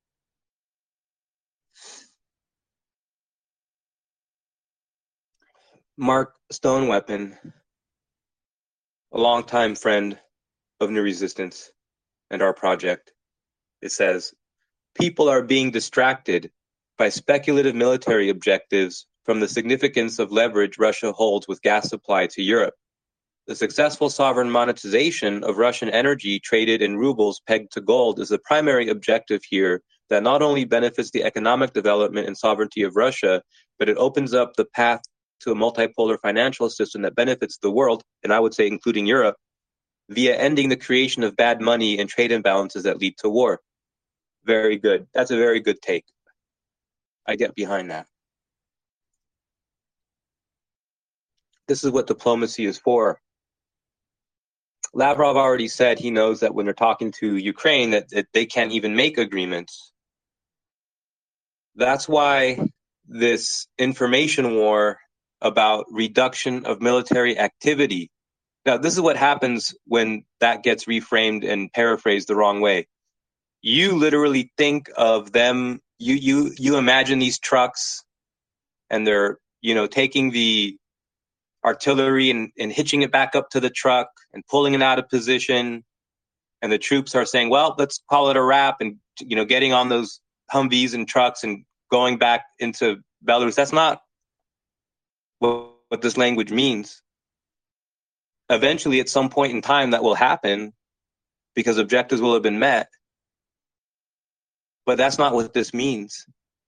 Mark Stoneweapon, a longtime friend of New Resistance and our project, it says, people are being distracted by speculative military objectives from the significance of leverage Russia holds with gas supply to Europe. The successful sovereign monetization of Russian energy traded in rubles pegged to gold is the primary objective here that not only benefits the economic development and sovereignty of Russia, but it opens up the path to a multipolar financial system that benefits the world, and I would say including Europe, via ending the creation of bad money and trade imbalances that lead to war. Very good. That's a very good take. I get behind that. This is what diplomacy is for. Lavrov already said he knows that when they're talking to Ukraine that, that they can't even make agreements. That's why this information war about reduction of military activity. Now, this is what happens when that gets reframed and paraphrased the wrong way. You literally think of them, you you you imagine these trucks and they're, you know, taking the artillery and, and hitching it back up to the truck and pulling it out of position. And the troops are saying, well, let's call it a wrap, and, you know, getting on those Humvees and trucks and going back into Belarus. That's not what, what this language means. Eventually, at some point in time, that will happen because objectives will have been met. But that's not what this means.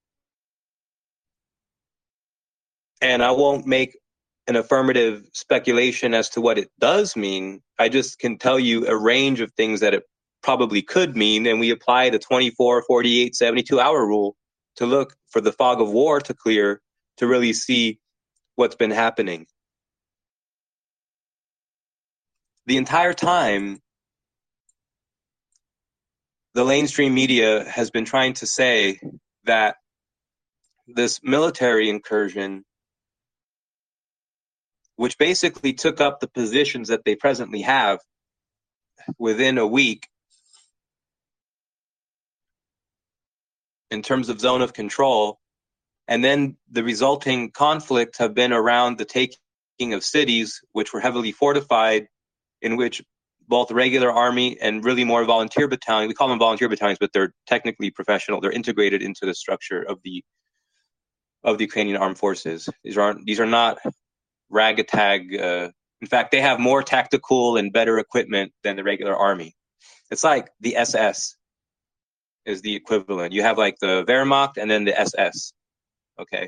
And I won't make an affirmative speculation as to what it does mean. I just can tell you a range of things that it probably could mean, and we apply the twenty-four, forty-eight, seventy-two hour rule to look for the fog of war to clear to really see what's been happening. The entire time, the mainstream media has been trying to say that this military incursion, which basically took up the positions that they presently have within a week in terms of zone of control, and then the resulting conflicts have been around the taking of cities, which were heavily fortified, in which both regular army and really more volunteer battalions, we call them volunteer battalions, but they're technically professional. They're integrated into the structure of the of the Ukrainian armed forces. These aren't these are not ragtag. Uh, in fact, they have more tactical and better equipment than the regular army. It's like the S S is the equivalent. You have like the Wehrmacht and then the S S. Okay.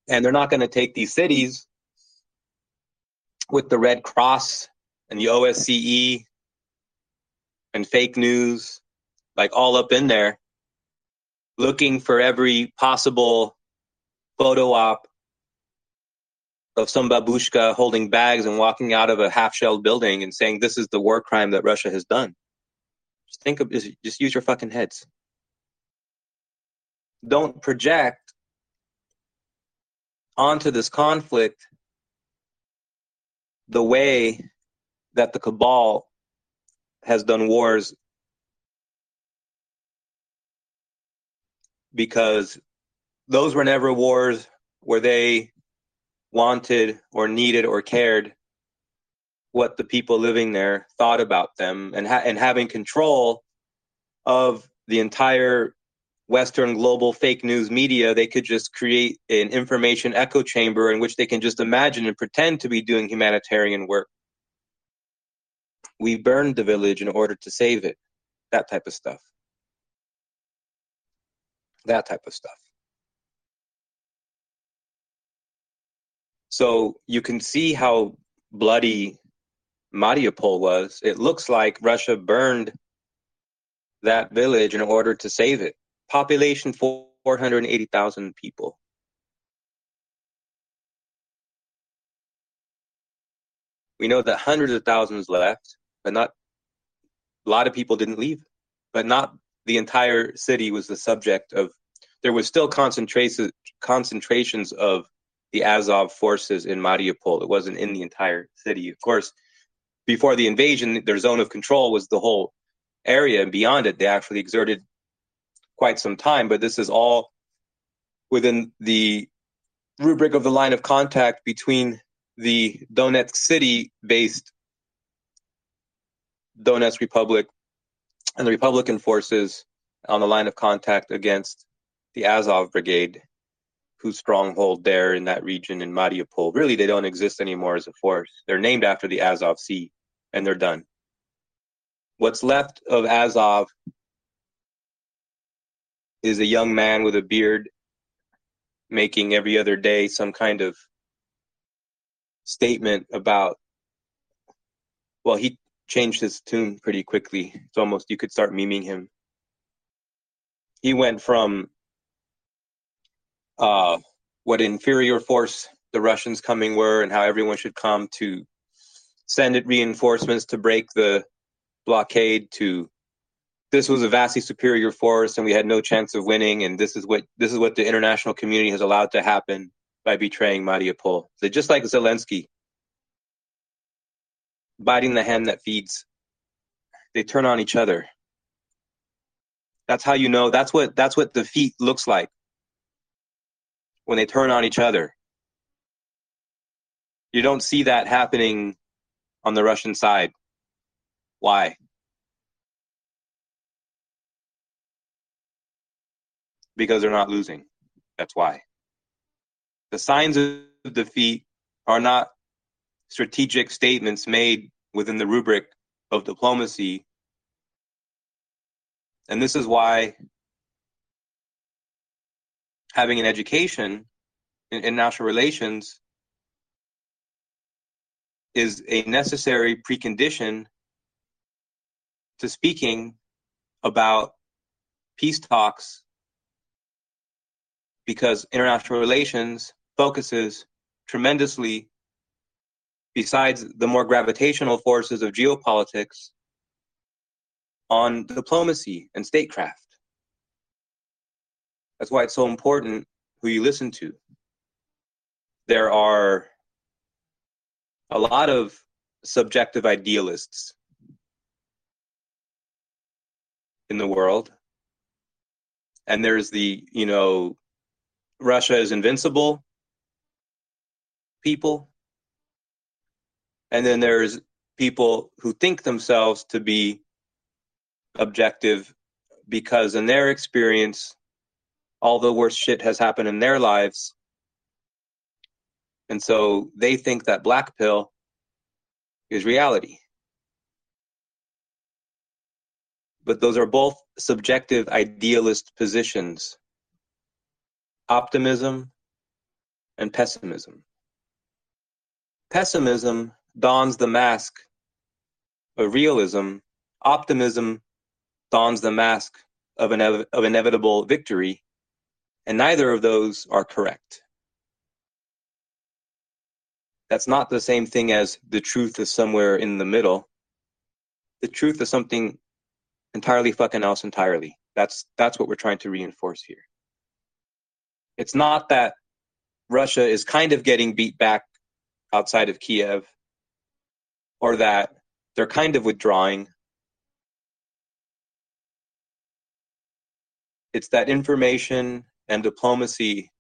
And they're not going to take these cities with the Red Cross and the O S C E and fake news, like all up in there, looking for every possible photo op of some babushka holding bags and walking out of a half-shelled building and saying this is the war crime that Russia has done. Just think of, just, just use your fucking heads. Don't project onto this conflict the way that the cabal has done wars, because those were never wars where they wanted or needed or cared what the people living there thought about them, and ha- and having control of the entire Western global fake news media, they could just create an information echo chamber in which they can just imagine and pretend to be doing humanitarian work. We burned the village in order to save it. That type of stuff. That type of stuff. So you can see how bloody Mariupol was. It looks like Russia burned that village in order to save it. Population four hundred eighty thousand people. We know that hundreds of thousands left, but not a lot of people didn't leave. But not the entire city was the subject of. There was still concentrations concentrations of the Azov forces in Mariupol. It wasn't in the entire city. Of course, before the invasion, their zone of control was the whole area, and beyond it, they actually exerted quite some time. But this is all within the rubric of the line of contact between the Donetsk city-based Donetsk Republic and the Republican forces on the line of contact against the Azov Brigade, whose stronghold there in that region in Mariupol. Really, they don't exist anymore as a force. They're named after the Azov Sea, and they're done. What's left of Azov is a young man with a beard making every other day some kind of statement about, well, he changed his tune pretty quickly. It's almost, you could start memeing him. He went from uh, what inferior force the Russians coming were and how everyone should come to send it reinforcements to break the blockade, to this was a vastly superior force and we had no chance of winning, and this is what this is what the international community has allowed to happen by betraying Mariupol. So just like Zelensky, biting the hand that feeds, they turn on each other. That's how you know, that's what that's what defeat looks like, when they turn on each other. You don't see that happening on the Russian side. Why? Because they're not losing. That's why. The signs of defeat are not strategic statements made within the rubric of diplomacy. And this is why having an education in, in national relations is a necessary precondition to speaking about peace talks, because international relations focuses tremendously, besides the more gravitational forces of geopolitics, on diplomacy and statecraft. That's why it's so important who you listen to. There are a lot of subjective idealists in the world. And there's the, you know, Russia is invincible people. And then there's people who think themselves to be objective because in their experience, all the worst shit has happened in their lives. And so they think that black pill is reality. But those are both subjective idealist positions. Optimism and pessimism. Pessimism dons the mask of realism. Optimism dons the mask of, ine- of inevitable victory, and neither of those are correct. That's not the same thing as the truth is somewhere in the middle. The truth is something entirely fucking else entirely. That's that's what we're trying to reinforce here. It's not that Russia is kind of getting beat back outside of Kiev, or that they're kind of withdrawing. It's that information and diplomacy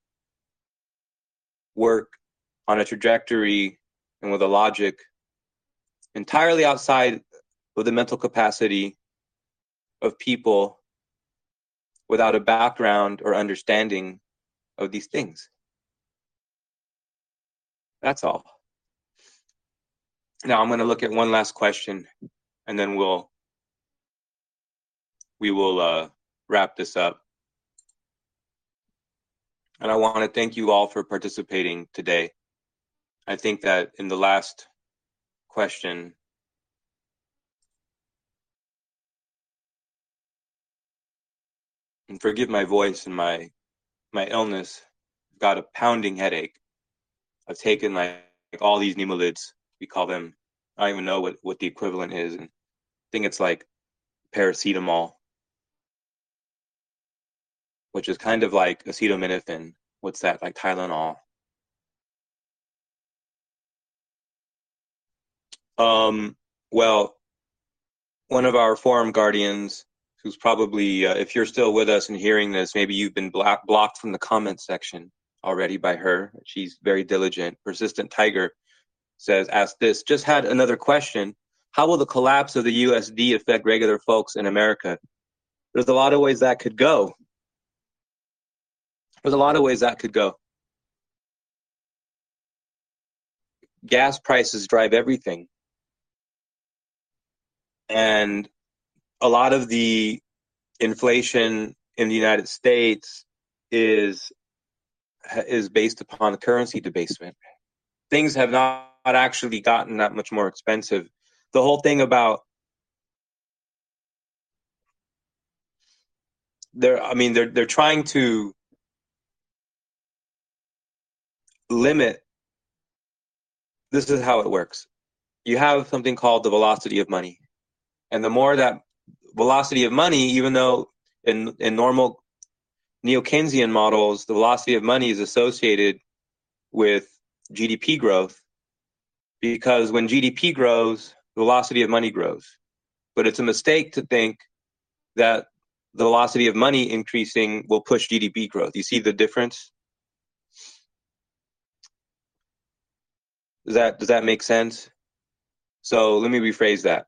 work on a trajectory and with a logic entirely outside of the mental capacity of people without a background or understanding of these things. That's all. Now I'm going to look at one last question, and then we'll we will uh, wrap this up. And I want to thank you all for participating today. I think that in the last question, and forgive my voice and my my illness, I've got a pounding headache. I've taken like, like all these Nimolids, we call them. I don't even know what, what the equivalent is. And I think it's like paracetamol, which is kind of like acetaminophen. What's that? Like Tylenol. Um, well, one of our forum guardians, who's probably, uh, if you're still with us and hearing this, maybe you've been block- blocked from the comment section already by her. She's very diligent. Persistent Tiger says, ask this. Just had another question. How will the collapse of the U S D affect regular folks in America? There's a lot of ways that could go. There's a lot of ways that could go. Gas prices drive everything. And a lot of the inflation in the United States is is based upon currency debasement. Things have not actually gotten that much more expensive. The whole thing about they're I mean they're they're trying to limit. This is how it works. You have something called the velocity of money. And the more that velocity of money, even though in in normal neo-Keynesian models, the velocity of money is associated with G D P growth, because when G D P grows, the velocity of money grows. But it's a mistake to think that the velocity of money increasing will push G D P growth. You see the difference? Does that does that make sense? So let me rephrase that.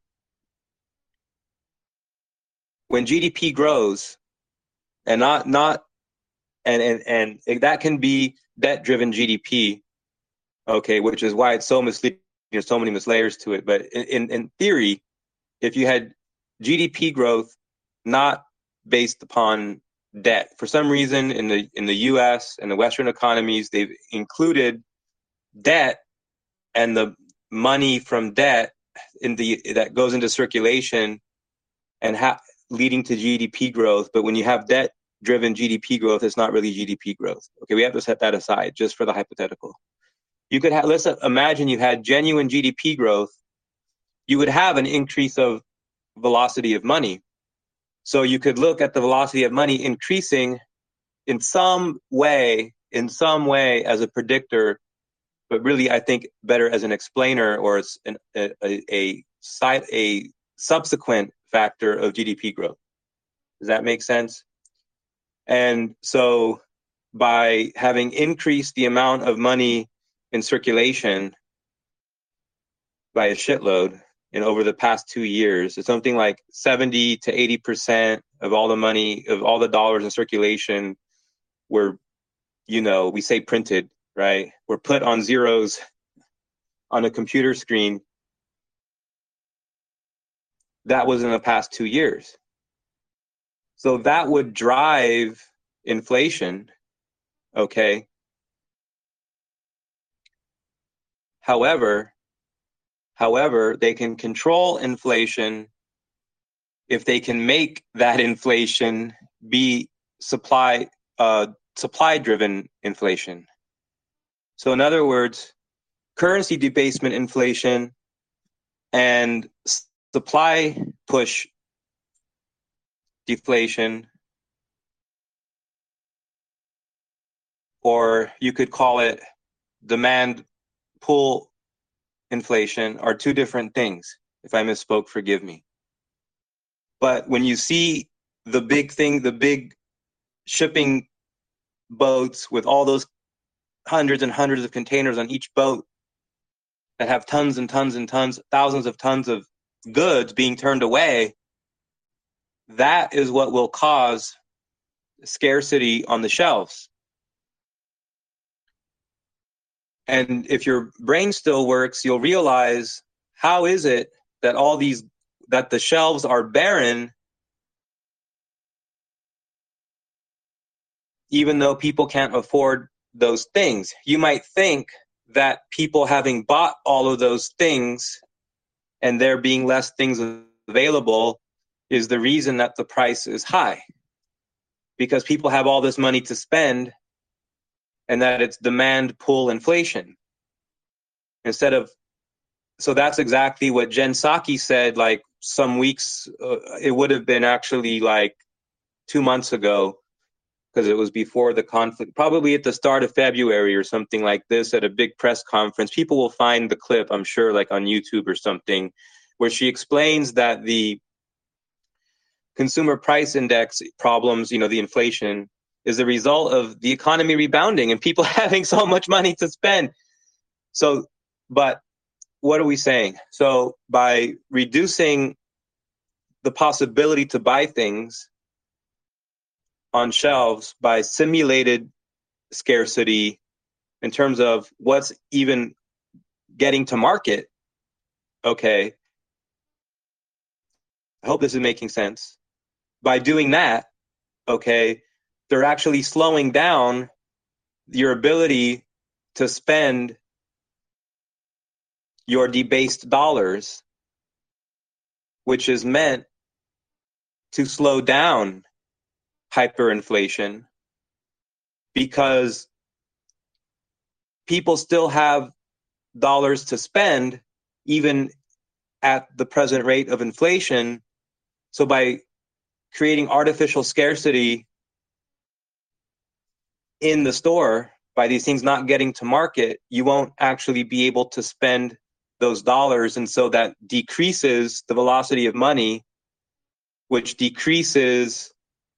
When G D P grows, and not not and and and that can be debt-driven G D P, okay, which is why it's so misleading. There's so many mislayers to it. But in, in, in theory, if you had G D P growth not based upon debt, for some reason in the in the U S and the Western economies, they've included debt and the money from debt in the that goes into circulation and ha- leading to G D P growth. But when you have debt-driven G D P growth, it's not really G D P growth. Okay, we have to set that aside just for the hypothetical. You could have, let's imagine you had genuine G D P growth. You would have an increase of velocity of money. So you could look at the velocity of money increasing in some way, in some way as a predictor, but really I think better as an explainer or as an, a, a, a, a subsequent factor of G D P growth. Does that make sense? And so by having increased the amount of money in circulation by a shitload in over the past two years, it's something like seventy to eighty percent of all the money, of all the dollars in circulation were, you know, we say printed, right? Were put on zeros on a computer screen. That was in the past two years. So that would drive inflation, okay? However, however, they can control inflation if they can make that inflation be supply uh, supply driven inflation. So in other words, currency debasement inflation and supply push deflation, or you could call it demand pull inflation, are two different things. If I misspoke, forgive me. But when you see the big thing, the big shipping boats with all those hundreds and hundreds of containers on each boat that have tons and tons and tons, thousands of tons of goods being turned away, that is what will cause scarcity on the shelves. And if your brain still works, you'll realize, how is it that all these, that the shelves are barren, even though people can't afford those things? You might think that people having bought all of those things and there being less things available is the reason that the price is high, because people have all this money to spend, and that it's demand pull inflation. Instead of, so that's exactly what Jen Psaki said, like some weeks, uh, it would have been actually like two months ago, because it was before the conflict, probably at the start of February or something like this, at a big press conference. People will find the clip, I'm sure, like on YouTube or something, where she explains that the consumer price index problems, you know, the inflation, is the result of the economy rebounding and people having so much money to spend. So, but what are we saying? So by reducing the possibility to buy things on shelves, by simulated scarcity in terms of what's even getting to market, okay, I hope this is making sense. By doing that, okay, they're actually slowing down your ability to spend your debased dollars, which is meant to slow down hyperinflation, because people still have dollars to spend even at the present rate of inflation. So by creating artificial scarcity in the store, by these things not getting to market, you won't actually be able to spend those dollars. And so that decreases the velocity of money, which decreases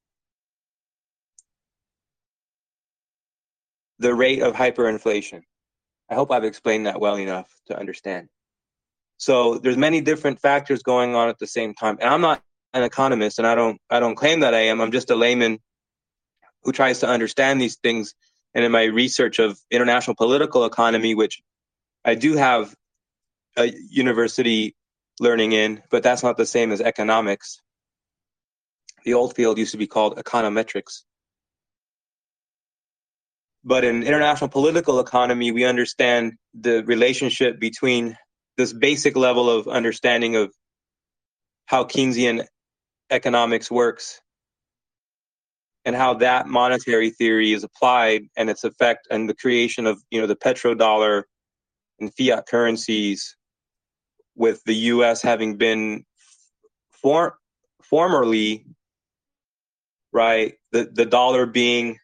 the rate of hyperinflation. I hope I've explained that well enough to understand. So there's many different factors going on at the same time. And I'm not an economist, and I don't I don't claim that I am. I'm just a layman who tries to understand these things. And in my research of international political economy, which I do have a university learning in, but that's not the same as economics. The old field used to be called econometrics. But in international political economy, we understand the relationship between this basic level of understanding of how Keynesian economics works and how that monetary theory is applied, and its effect and the creation of, you know, the petrodollar and fiat currencies, with the U S having been for, formerly, right, the, the dollar being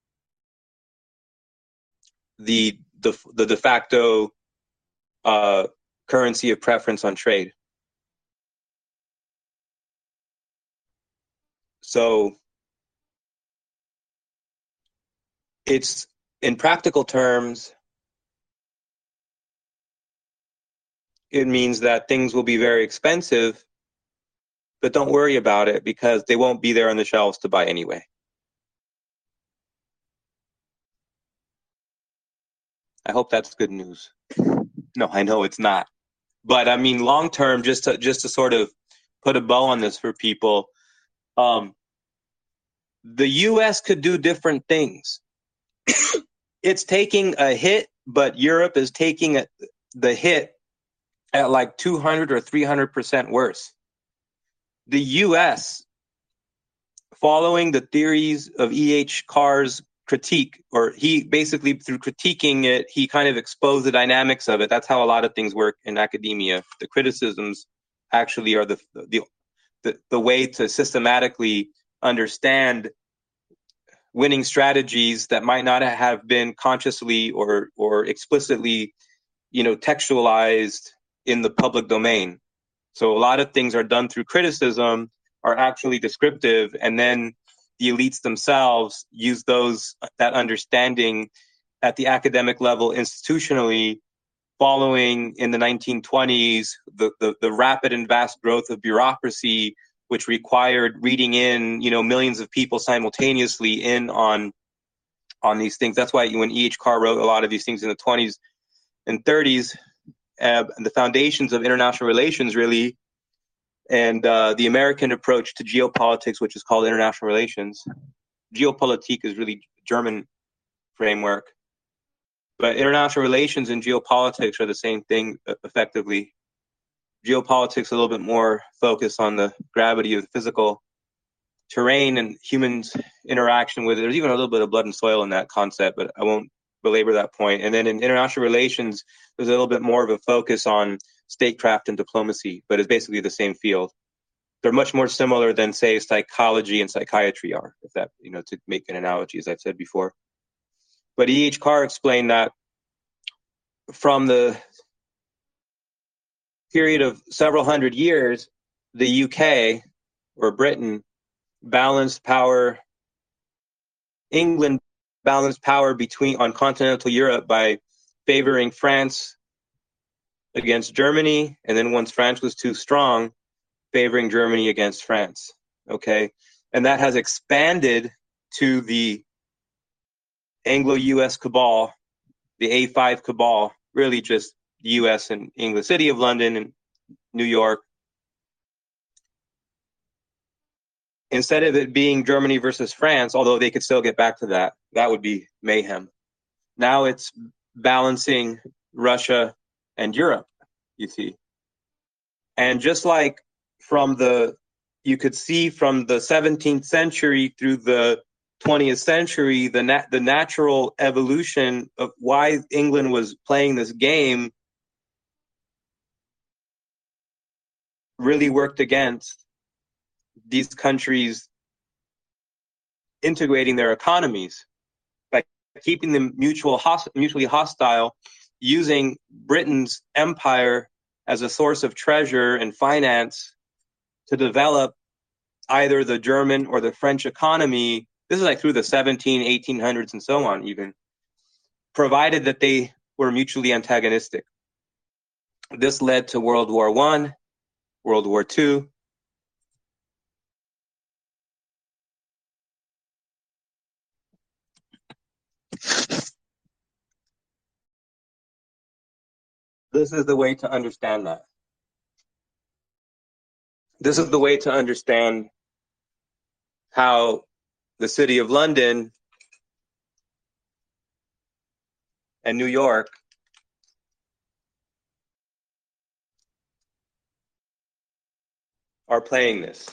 the the, the de facto uh, currency of preference on trade. So it's, in practical terms, it means that things will be very expensive, but don't worry about it because they won't be there on the shelves to buy anyway. I hope that's good news. No, I know it's not. But I mean, long term, just to just to sort of put a bow on this for people, um, the U S could do different things. It's taking a hit, but Europe is taking a, the hit at like two hundred or three hundred percent worse. The U S, following the theories of E H. Carr's critique, or he basically, through critiquing it, he kind of exposed the dynamics of it. That's how a lot of things work in academia. The criticisms actually are the the the, the way to systematically understand winning strategies that might not have been consciously or or explicitly, you know, textualized in the public domain. So a lot of things are done through criticism, are actually descriptive, and then the elites themselves use those that understanding at the academic level institutionally, following in the nineteen twenties the, the, the rapid and vast growth of bureaucracy, which required reading in, you know, millions of people simultaneously in on on these things. That's why when E H. Carr wrote a lot of these things in the twenties and thirties, uh, the foundations of international relations really, and uh, the American approach to geopolitics, which is called international relations. Geopolitik is really German framework, but international relations and geopolitics are the same thing effectively. Geopolitics a little bit more focused on the gravity of the physical terrain and humans' interaction with it. There's even a little bit of blood and soil in that concept, but I won't belabor that point. And then in international relations, there's a little bit more of a focus on statecraft and diplomacy, but it's basically the same field. They're much more similar than, say, psychology and psychiatry are, if that, you know, to make an analogy, as I've said before. But E H. Carr explained that from the period of several hundred years, the U K or Britain balanced power. England balanced power between on continental Europe by favoring France against Germany, and then once France was too strong, favoring Germany against France. Okay, and that has expanded to the Anglo-U S cabal, the A five cabal, really just the U S and England, City of London and New York. Instead of it being Germany versus France, although they could still get back to that, that would be mayhem. Now it's balancing Russia and Europe, you see. And just like from the, you could see from the seventeenth century through the twentieth century, the nat- the natural evolution of why England was playing this game really worked against these countries integrating their economies by keeping them mutual host- mutually hostile, using Britain's empire as a source of treasure and finance to develop either the German or the French economy. This is like through the seventeen, eighteen hundreds and so on even, provided that they were mutually antagonistic. This led to World War One, World War Two. This is the way to understand that. This is the way to understand how the City of London and New York are playing this.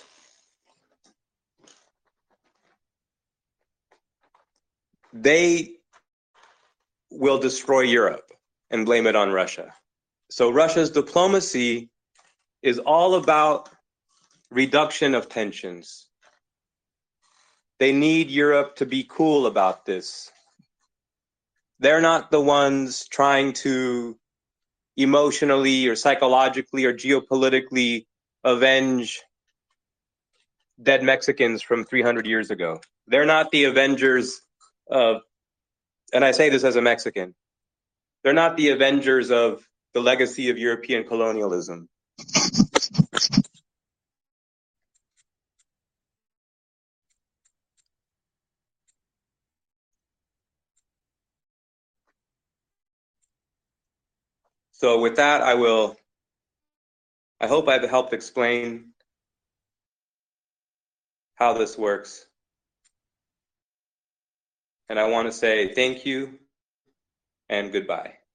They will destroy Europe and blame it on Russia. So Russia's diplomacy is all about reduction of tensions. They need Europe to be cool about this. They're not the ones trying to emotionally or psychologically or geopolitically avenge dead Mexicans from three hundred years ago. They're not the avengers of, and I say this as a Mexican, they're not the avengers of the legacy of European colonialism. So with that, I will, I hope I've helped explain how this works. And I want to say thank you and goodbye.